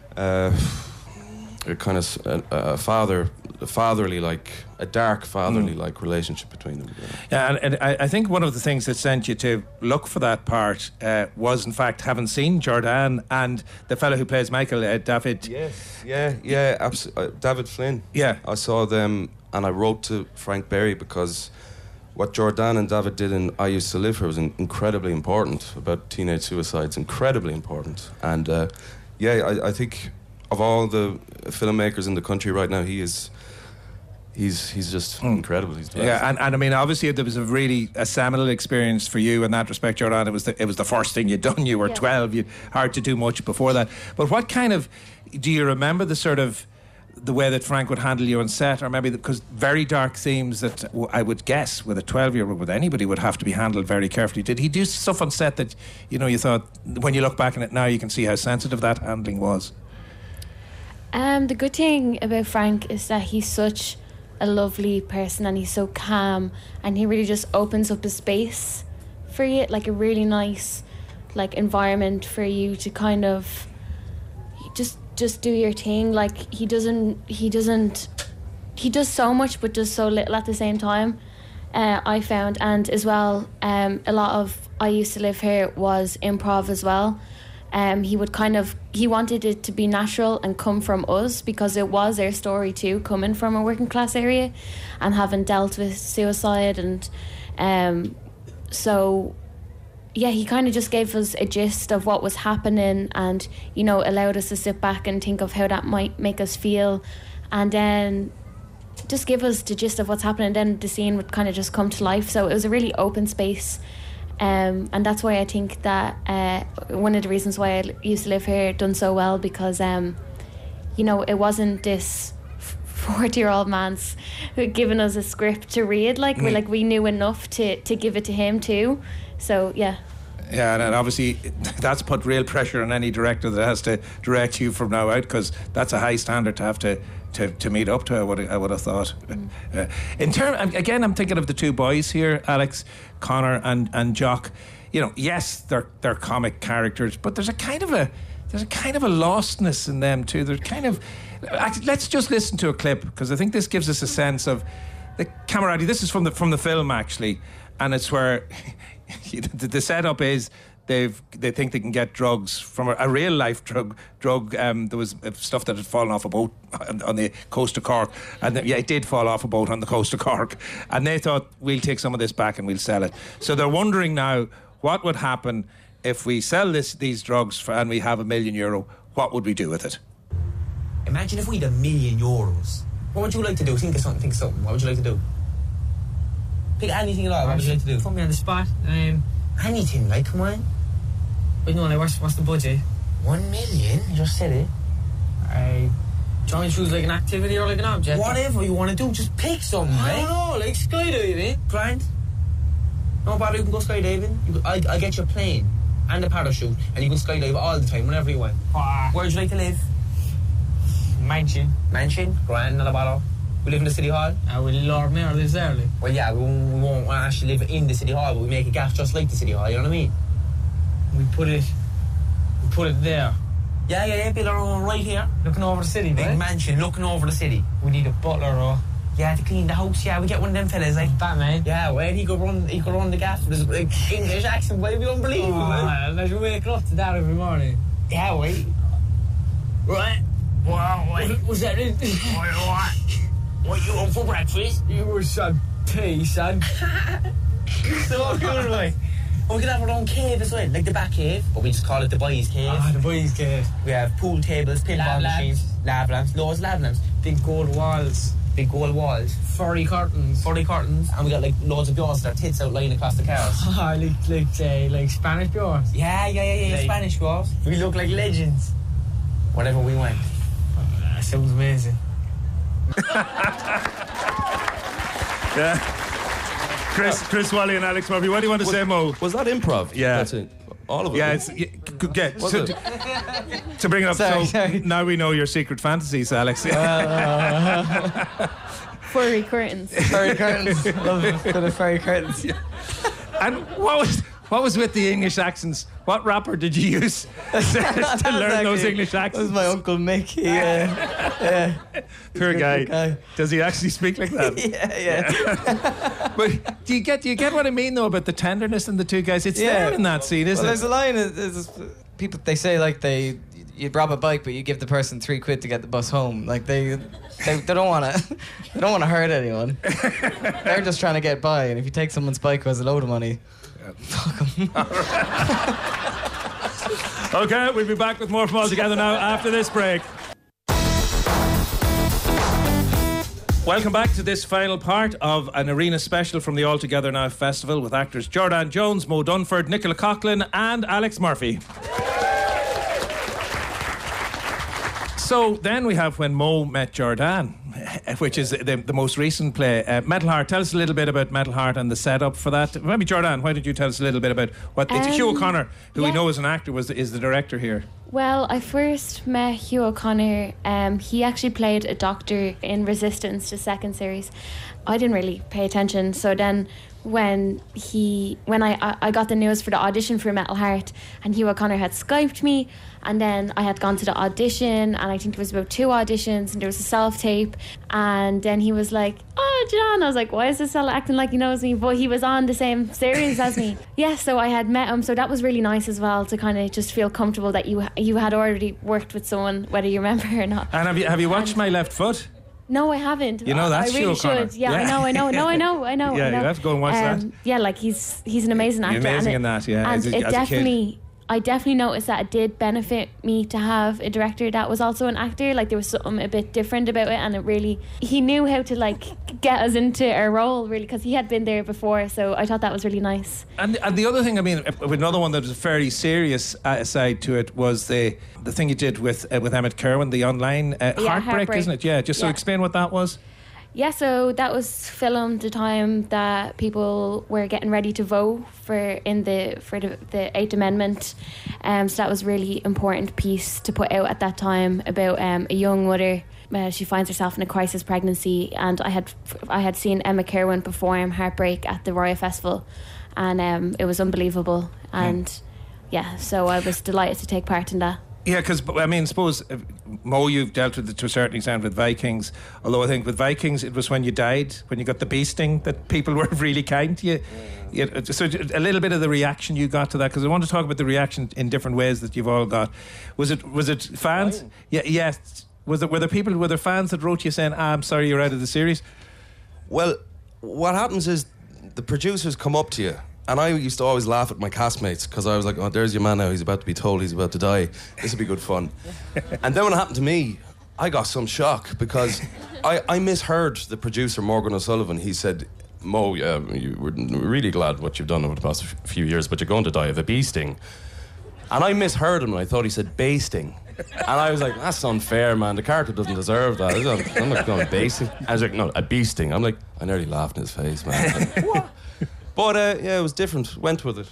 Speaker 2: kind of a fatherly, like a dark fatherly like relationship between them.
Speaker 1: Yeah, and I think one of the things that sent you to look for that part was, in fact, having seen Jordan and the fellow who plays Michael, David.
Speaker 2: Yes, yeah, absolutely. David Flynn.
Speaker 1: Yeah,
Speaker 2: I saw them, and I wrote to Frank Berry because what Jordan and David did in I Used to Live Here was incredibly important, about teenage suicides, incredibly important. And I think of all the filmmakers in the country right now, he's just incredible. He's
Speaker 1: and I mean, obviously there was a seminal experience for you in that respect, Jordan. It was the first thing you'd done. You were 12. You hard to do much before that. But what kind of, do you remember the way that Frank would handle you on set, or maybe because very dark themes that I would guess with a 12-year-old, with anybody, would have to be handled very carefully. Did he do stuff on set that, you know, you thought, when you look back on it now, you can see how sensitive that handling was?
Speaker 7: The good thing about Frank is that he's such a lovely person, and he's so calm, and he really just opens up a space for you, like a really nice like environment for you to kind of just do your thing. Like he does so much but does so little at the same time, I found. And as well, a lot of I Used to Live Here was improv as well. He wanted it to be natural and come from us, because it was our story too, coming from a working class area and having dealt with suicide. And so yeah, he kind of just gave us a gist of what was happening, and, you know, allowed us to sit back and think of how that might make us feel, and then just give us the gist of what's happening. Then the scene would kind of just come to life. So it was a really open space And that's why I think that one of the reasons why I used to live here done so well, because you know, it wasn't this 40-year-old man's giving us a script to read. Like we knew enough to give it to him too. So yeah.
Speaker 1: Yeah, and obviously that's put real pressure on any director that has to direct you from now out, because that's a high standard to have to meet up to. I would have thought. In term, again, I'm thinking of the two boys here, Alex, Connor, and Jock. You know, yes, they're comic characters, but there's a kind of a lostness in them too. There's kind of. Let's just listen to a clip, because I think this gives us a sense of the camaraderie. This is from the film actually, and it's where the setup is they think they can get drugs from a real life drug. There was stuff that had fallen off a boat on the coast of Cork, and it did fall off a boat on the coast of Cork, and they thought, we'll take some of this back and we'll sell it. So they're wondering now what would happen if we sell these drugs and we have €1 million. What would we do with it?
Speaker 11: Imagine if we had €1 million. What would you like to do? Think of something. What would you like to do? Pick anything at all. What would you like to do?
Speaker 12: Put me on the spot.
Speaker 11: Anything, like, come on.
Speaker 12: But no, like, what's the budget?
Speaker 11: $1 million? You just said it.
Speaker 12: Do you want me to choose like an activity or like an object?
Speaker 11: Whatever you want to do, just pick something,
Speaker 12: I don't know, like skydiving.
Speaker 11: Grand. No bother, you can go skydiving. I'll get you a plane and a parachute, and you can skydive all the time, whenever you want. Where would you like to live?
Speaker 12: Mansion.
Speaker 11: Grand, not a bother. We live in the City Hall.
Speaker 12: Well, Lord Mayor lives there, like.
Speaker 11: Well, yeah, we won't actually live in the City Hall, but we make a gaff just like the City Hall, you know what I mean?
Speaker 12: We put it there.
Speaker 11: Yeah, build our own right here.
Speaker 12: Looking over the city,
Speaker 11: big mansion, looking over the city.
Speaker 12: We need a butler, or...
Speaker 11: Yeah, to clean the house, yeah, we get one of them fellas, like...
Speaker 12: Batman?
Speaker 11: Yeah, well, he could run the gaff with his English accent, but it'd be unbelievable, man.
Speaker 12: Let's wake up to that every morning.
Speaker 11: Yeah, wait.
Speaker 12: Right. What's that?
Speaker 11: What you on for breakfast?
Speaker 12: You were some tea, son.
Speaker 11: So good, right? We could have our own cave as well, like the back cave, but we just call it the boys' cave.
Speaker 12: The boys' cave.
Speaker 11: We have pool tables, pinball machines, lava lamps, loads of lava lamps.
Speaker 12: Big gold walls. Furry curtains.
Speaker 11: And we got like loads of bjorns with our tits out lying across the cars.
Speaker 12: like Spanish bjorns.
Speaker 11: Yeah, like, Spanish bjorns.
Speaker 12: We look like legends.
Speaker 11: Whatever we want.
Speaker 12: That sounds amazing.
Speaker 1: Yeah. Chris Wally and Alex Murphy, what do you want to say, Mo?
Speaker 10: Was that improv?
Speaker 1: Yeah.
Speaker 10: That's it. All of it.
Speaker 1: Yeah, to bring it up.
Speaker 6: Sorry.
Speaker 1: Now we know your secret fantasies, Alex.
Speaker 7: Furry curtains.
Speaker 6: Love a bit of furry curtains.
Speaker 1: And what was with the English accents? What rapper did you use to learn those English accents?
Speaker 6: That was my Uncle Mick. Yeah.
Speaker 1: Poor guy. Does he actually speak like that?
Speaker 6: Yeah.
Speaker 1: But do you get what I mean though about the tenderness in the two guys? It's there in that scene, isn't it?
Speaker 6: There's a line. People they say like you rob a bike, but you give the person £3 to get the bus home. Like they don't want to hurt anyone. They're just trying to get by, and if you take someone's bike who has a load of money, fuck them.
Speaker 1: Okay, we'll be back with more from All Together Now after this break. Welcome back to this final part of an arena special from the All Together Now Festival with actors Jordan Jones, Mo Dunford, Nicola Coughlan and Alex Murphy. So then we have When Mo Met Jordan, which is the most recent play. Metal Heart, tell us a little bit about Metal Heart and the setup for that. Maybe Jordan, why don't you tell us a little bit about what... It's Hugh O'Connor, who we know as an actor, is the director here.
Speaker 7: Well, I first met Hugh O'Connor. He actually played a doctor in Resistance, the second series. I didn't really pay attention. So then when I got the news for the audition for Metal Heart, and Hugh O'Connor had Skyped me, and then I had gone to the audition, and I think there was about 2 auditions, and there was a self-tape, and then he was like, "Oh, John," I was like, "Why is this fella acting like he knows me?" But he was on the same series as me. Yeah, so I had met him, so that was really nice as well, to kind of just feel comfortable that you had already worked with someone, whether you remember or not.
Speaker 1: And have you watched My Left Foot?
Speaker 7: No, I haven't.
Speaker 1: You know, that's
Speaker 7: I really
Speaker 1: Hugh O'Connor.
Speaker 7: should. Yeah, I know.
Speaker 1: Yeah, you have to go and watch that.
Speaker 7: Yeah, like he's an amazing actor.
Speaker 1: Amazing in that, yeah.
Speaker 7: And
Speaker 1: as
Speaker 7: it
Speaker 1: a
Speaker 7: definitely... I definitely noticed that it did benefit me to have a director that was also an actor. Like there was something a bit different about it, and he knew how to like get us into our role really, because he had been there before. So I thought that was really nice.
Speaker 1: And the other thing, I mean, another one that was a fairly serious side to it was the thing you did with Emmett Kerwin, the online Heartbreak, isn't it? Yeah, just so explain what that was.
Speaker 7: Yeah, so that was filmed the time that people were getting ready to vote for the Eighth Amendment. So that was a really important piece to put out at that time about a young mother. She finds herself in a crisis pregnancy, and I had seen Emma Kerwin perform Heartbreak at the Royal Festival, and it was unbelievable. And yeah, so I was delighted to take part in that.
Speaker 1: Yeah, because, I mean, suppose, Mo, you've dealt with it to a certain extent with Vikings, although I think with Vikings it was when you died, when you got the bee sting, that people were really kind to you. So a little bit of the reaction you got to that, because I want to talk about the reaction in different ways that you've all got. Was it fans? Yeah, yes. Were there fans that wrote you saying, I'm sorry you're out of the series?
Speaker 10: Well, what happens is the producers come up to you. And I used to always laugh at my castmates because I was like, oh, there's your man now. He's about to be told he's about to die. This will be good fun. And then when it happened to me, I got some shock because I misheard the producer, Morgan O'Sullivan. He said, Mo, we're really glad what you've done over the past few years, but you're going to die of a bee sting. And I misheard him and I thought he said bee sting. And I was like, that's unfair, man. The character doesn't deserve that. I'm not going bee sting. I was like, no, a bee sting. I'm like, I nearly laughed in his face, man. Like, what? But yeah, it was different. Went with it.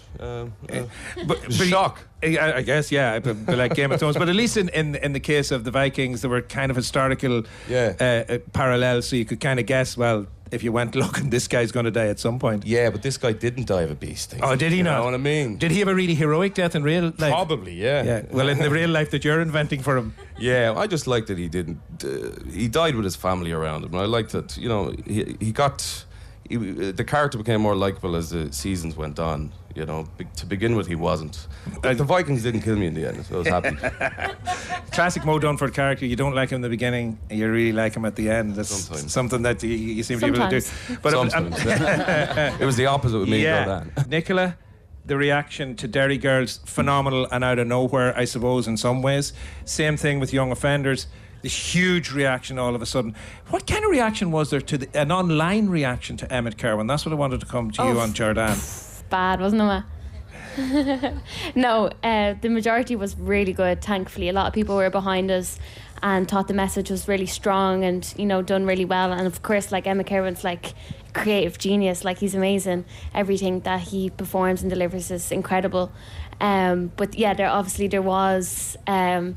Speaker 10: But shock.
Speaker 1: I guess, yeah, but like Game of Thrones. But at least in the case of the Vikings, there were kind of historical parallels, so you could kind of guess, well, if you went looking, this guy's going to die at some point.
Speaker 10: Yeah, but this guy didn't die of a bee sting.
Speaker 1: Oh, did he not?
Speaker 10: You know what I mean?
Speaker 1: Did he have a really heroic death in real life?
Speaker 10: Probably, yeah.
Speaker 1: Yeah. Well, in the real life that you're inventing for him.
Speaker 10: Yeah, I just liked that he didn't. He died with his family around him. And I liked that, you know, he got. The character became more likeable as the seasons went on. You know, to begin with, he wasn't. The Vikings didn't kill me in the end, so I was happy.
Speaker 1: Classic Mo Dunford character. You don't like him in the beginning, and you really like him at the end. That's something that you seem to be able to do. But
Speaker 10: sometimes. It was the opposite with me.
Speaker 1: Yeah. Nicola, the reaction to Derry Girls, phenomenal and out of nowhere, I suppose, in some ways. Same thing with Young Offenders. This huge reaction all of a sudden. What kind of reaction was there to an online reaction to Emmett Kerwin? That's what I wanted to come to you on, Jordan.
Speaker 7: Bad, wasn't it? No, the majority was really good, thankfully. A lot of people were behind us and thought the message was really strong and, you know, done really well. And of course, like, Emmett Kerwin's like creative genius. Like, he's amazing. Everything that he performs and delivers is incredible. But yeah, there was a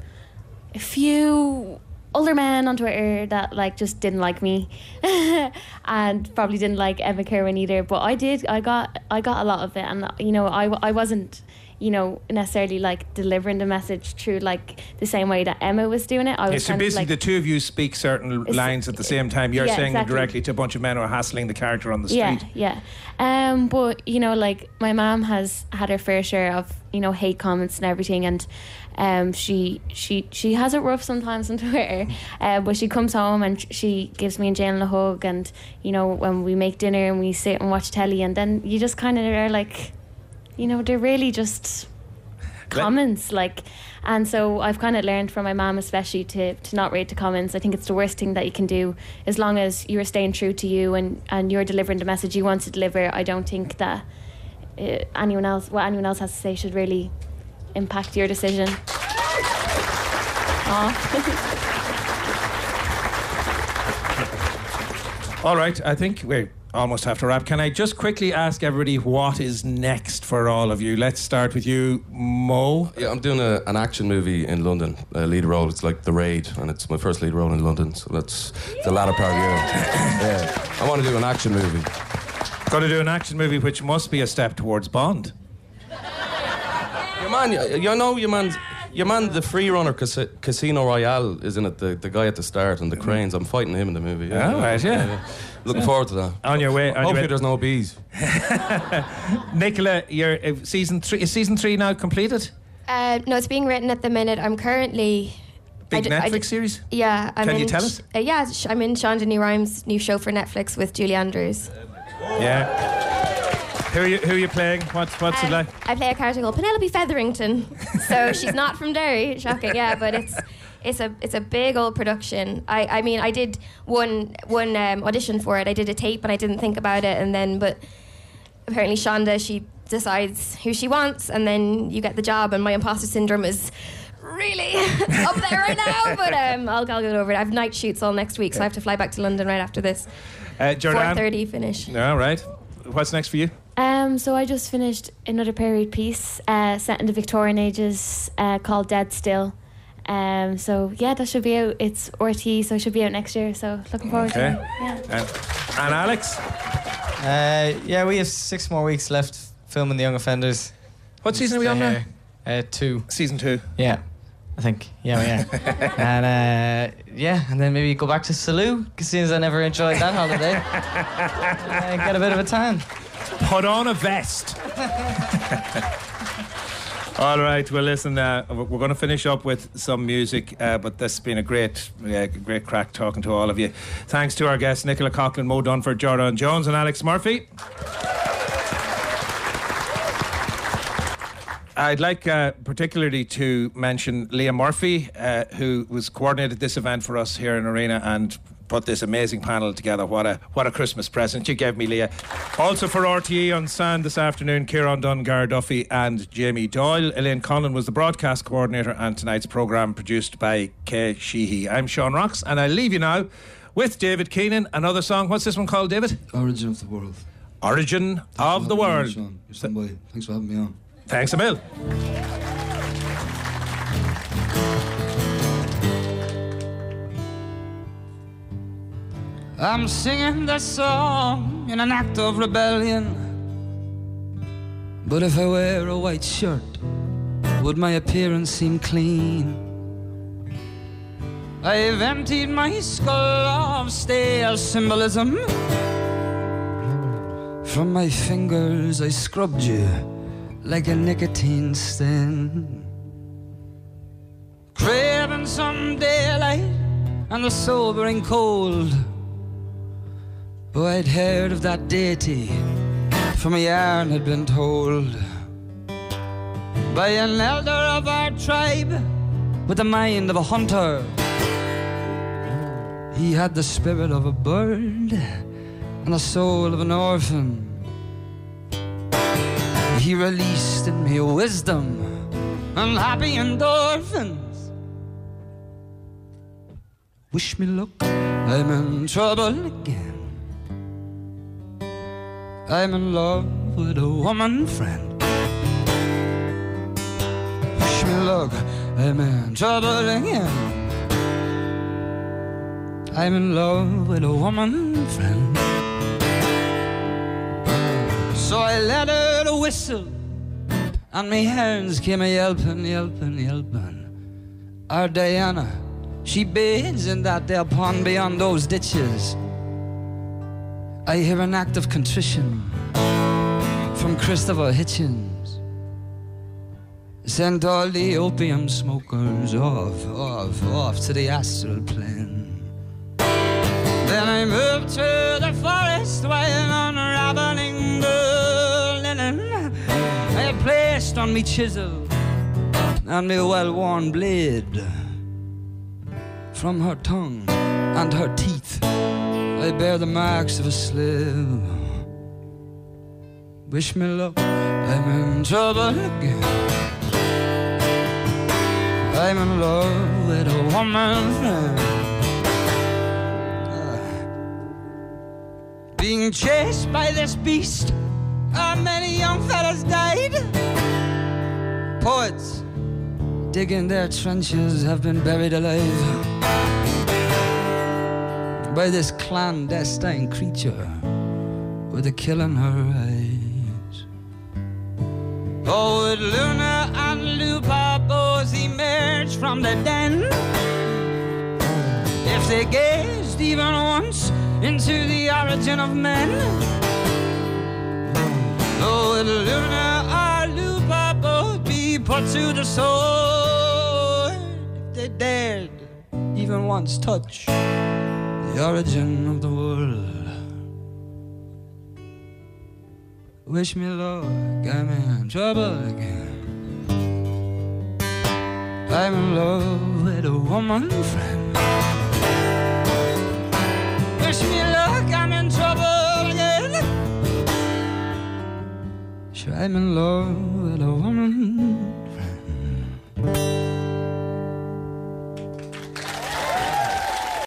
Speaker 7: few older men on Twitter that like just didn't like me and probably didn't like Emma Kerwin either, but I got a lot of it, and you know, I wasn't, you know, necessarily like delivering the message through like the same way that Emma was doing it. I was
Speaker 1: so basically, the two of you speak certain lines at the same time. You're saying them directly to a bunch of men who are hassling the character on the street.
Speaker 7: But you know, like, my mom has had her fair share of, you know, hate comments and everything, and she has it rough sometimes on Twitter, but she comes home and she gives me and Jalen a hug, and, you know, when we make dinner and we sit and watch telly, and then you just kind of are like, you know, they're really just comments, like. And so I've kind of learned from my mum especially to not read the comments. I think it's the worst thing that you can do, as long as you're staying true to you and you're delivering the message you want to deliver. I don't think that what anyone else has to say should really impact your decision.
Speaker 1: All right, I think we almost have to wrap. Can I just quickly ask everybody what is next for all of you? Let's start with you, Mo.
Speaker 10: Yeah, I'm doing an action movie in London, a lead role. It's like The Raid, and it's my first lead role in London, so that's the latter part of the year. Yeah, I want to do an action movie.
Speaker 1: Got to do an action movie, which must be a step towards Bond.
Speaker 10: Your man, the free runner Casino Royale is in it, the guy at the start, and the cranes. I'm fighting him in the movie.
Speaker 1: Yeah.
Speaker 10: Looking forward to that.
Speaker 1: On your way.
Speaker 10: Hopefully there's no bees.
Speaker 1: Nicola, your season 3 is season 3 now completed?
Speaker 5: No, it's being written at the minute. I'm currently
Speaker 1: big Netflix series.
Speaker 5: Yeah,
Speaker 1: Can you tell us?
Speaker 5: I'm in Sean Denny Rhimes' new show for Netflix with Julie Andrews.
Speaker 1: Yeah. Who are you playing? What's it like?
Speaker 5: I play a character called Penelope Featherington. So she's not from Derry. Shocking, yeah, but it's a big old production. I mean, I did one audition for it. I did a tape and I didn't think about it, but apparently Shonda, she decides who she wants, and then you get the job. And my imposter syndrome is really up there right now, but I'll get over it. I have night shoots all next week, so I have to fly back to London right after this.
Speaker 1: Jordan?
Speaker 5: 4:30 finish.
Speaker 1: All right. What's next for you?
Speaker 7: So I just finished another period piece set in the Victorian ages called Dead Still. So yeah, that should be out. It's RT, so it should be out next year. So looking forward to it. Yeah.
Speaker 1: And Alex?
Speaker 6: Yeah, we have 6 more weeks left filming The Young Offenders.
Speaker 1: What season are we on now?
Speaker 6: 2.
Speaker 1: Season 2.
Speaker 6: Yeah, I think. Yeah. And and then maybe go back to Salou, seeing as I never enjoyed that holiday. Get a bit of a tan.
Speaker 1: Put on a vest. All right, well, listen, we're going to finish up with some music, but this has been a great crack talking to all of you. Thanks to our guests, Nicola Coughlan, Mo Dunford, Jordan Jones and Alex Murphy. I'd like particularly to mention Leah Murphy, who was coordinated this event for us here in Arena and put this amazing panel together. What a Christmas present you gave me, Leah. Also for RTE on sound this afternoon, Kieran Dunn, Gar Duffy and Jamie Doyle. Elaine Conlon was the broadcast coordinator, and tonight's programme produced by Kay Sheehy. I'm Sean Rocks, and I'll leave you now with David Keenan. Another song. What's this one called, David?
Speaker 8: Origin of the World.
Speaker 1: Origin of the World.
Speaker 8: Sean. You're standing by. Thanks for having me on.
Speaker 1: Thanks a mil.
Speaker 8: I'm singing this song in an act of rebellion. But if I wear a white shirt, would my appearance seem clean? I've emptied my skull of stale symbolism. From my fingers I scrubbed you like a nicotine stain, craving some daylight and the sobering cold. Oh, I'd heard of that deity from a yarn had been told by an elder of our tribe with the mind of a hunter. He had the spirit of a bird and the soul of an orphan. He released in me wisdom and happy endorphins. Wish me luck, I'm in trouble again. I'm in love with a woman friend. Wish me luck, I'm in trouble again. I'm in love with a woman friend. So I let her to whistle, and me hands came a yelping, yelping, yelping. Our Diana, she bathes in that there pond beyond those ditches. I hear an act of contrition from Christopher Hitchens. Send all the opium smokers off to the astral plane. Then I moved to the forest while unraveling the linen. I placed on me chisel and me well-worn blade. From her tongue and her teeth I bear the marks of a slave. Wish me luck, I'm in trouble again. I'm in love with a woman friend. Being chased by this beast, many young fellas died. Poets digging their trenches have been buried alive by this clandestine creature with a kill in her eyes. Oh, would Luna and Lupa both emerge from the den if they gazed even once into the origin of men? Oh, would Luna or Lupa both be put to the sword if they dared even once touch the origin of the world? Wish me luck, I'm in trouble again. I'm in love with a woman friend. Wish me luck, I'm in trouble again. Sure, I'm in love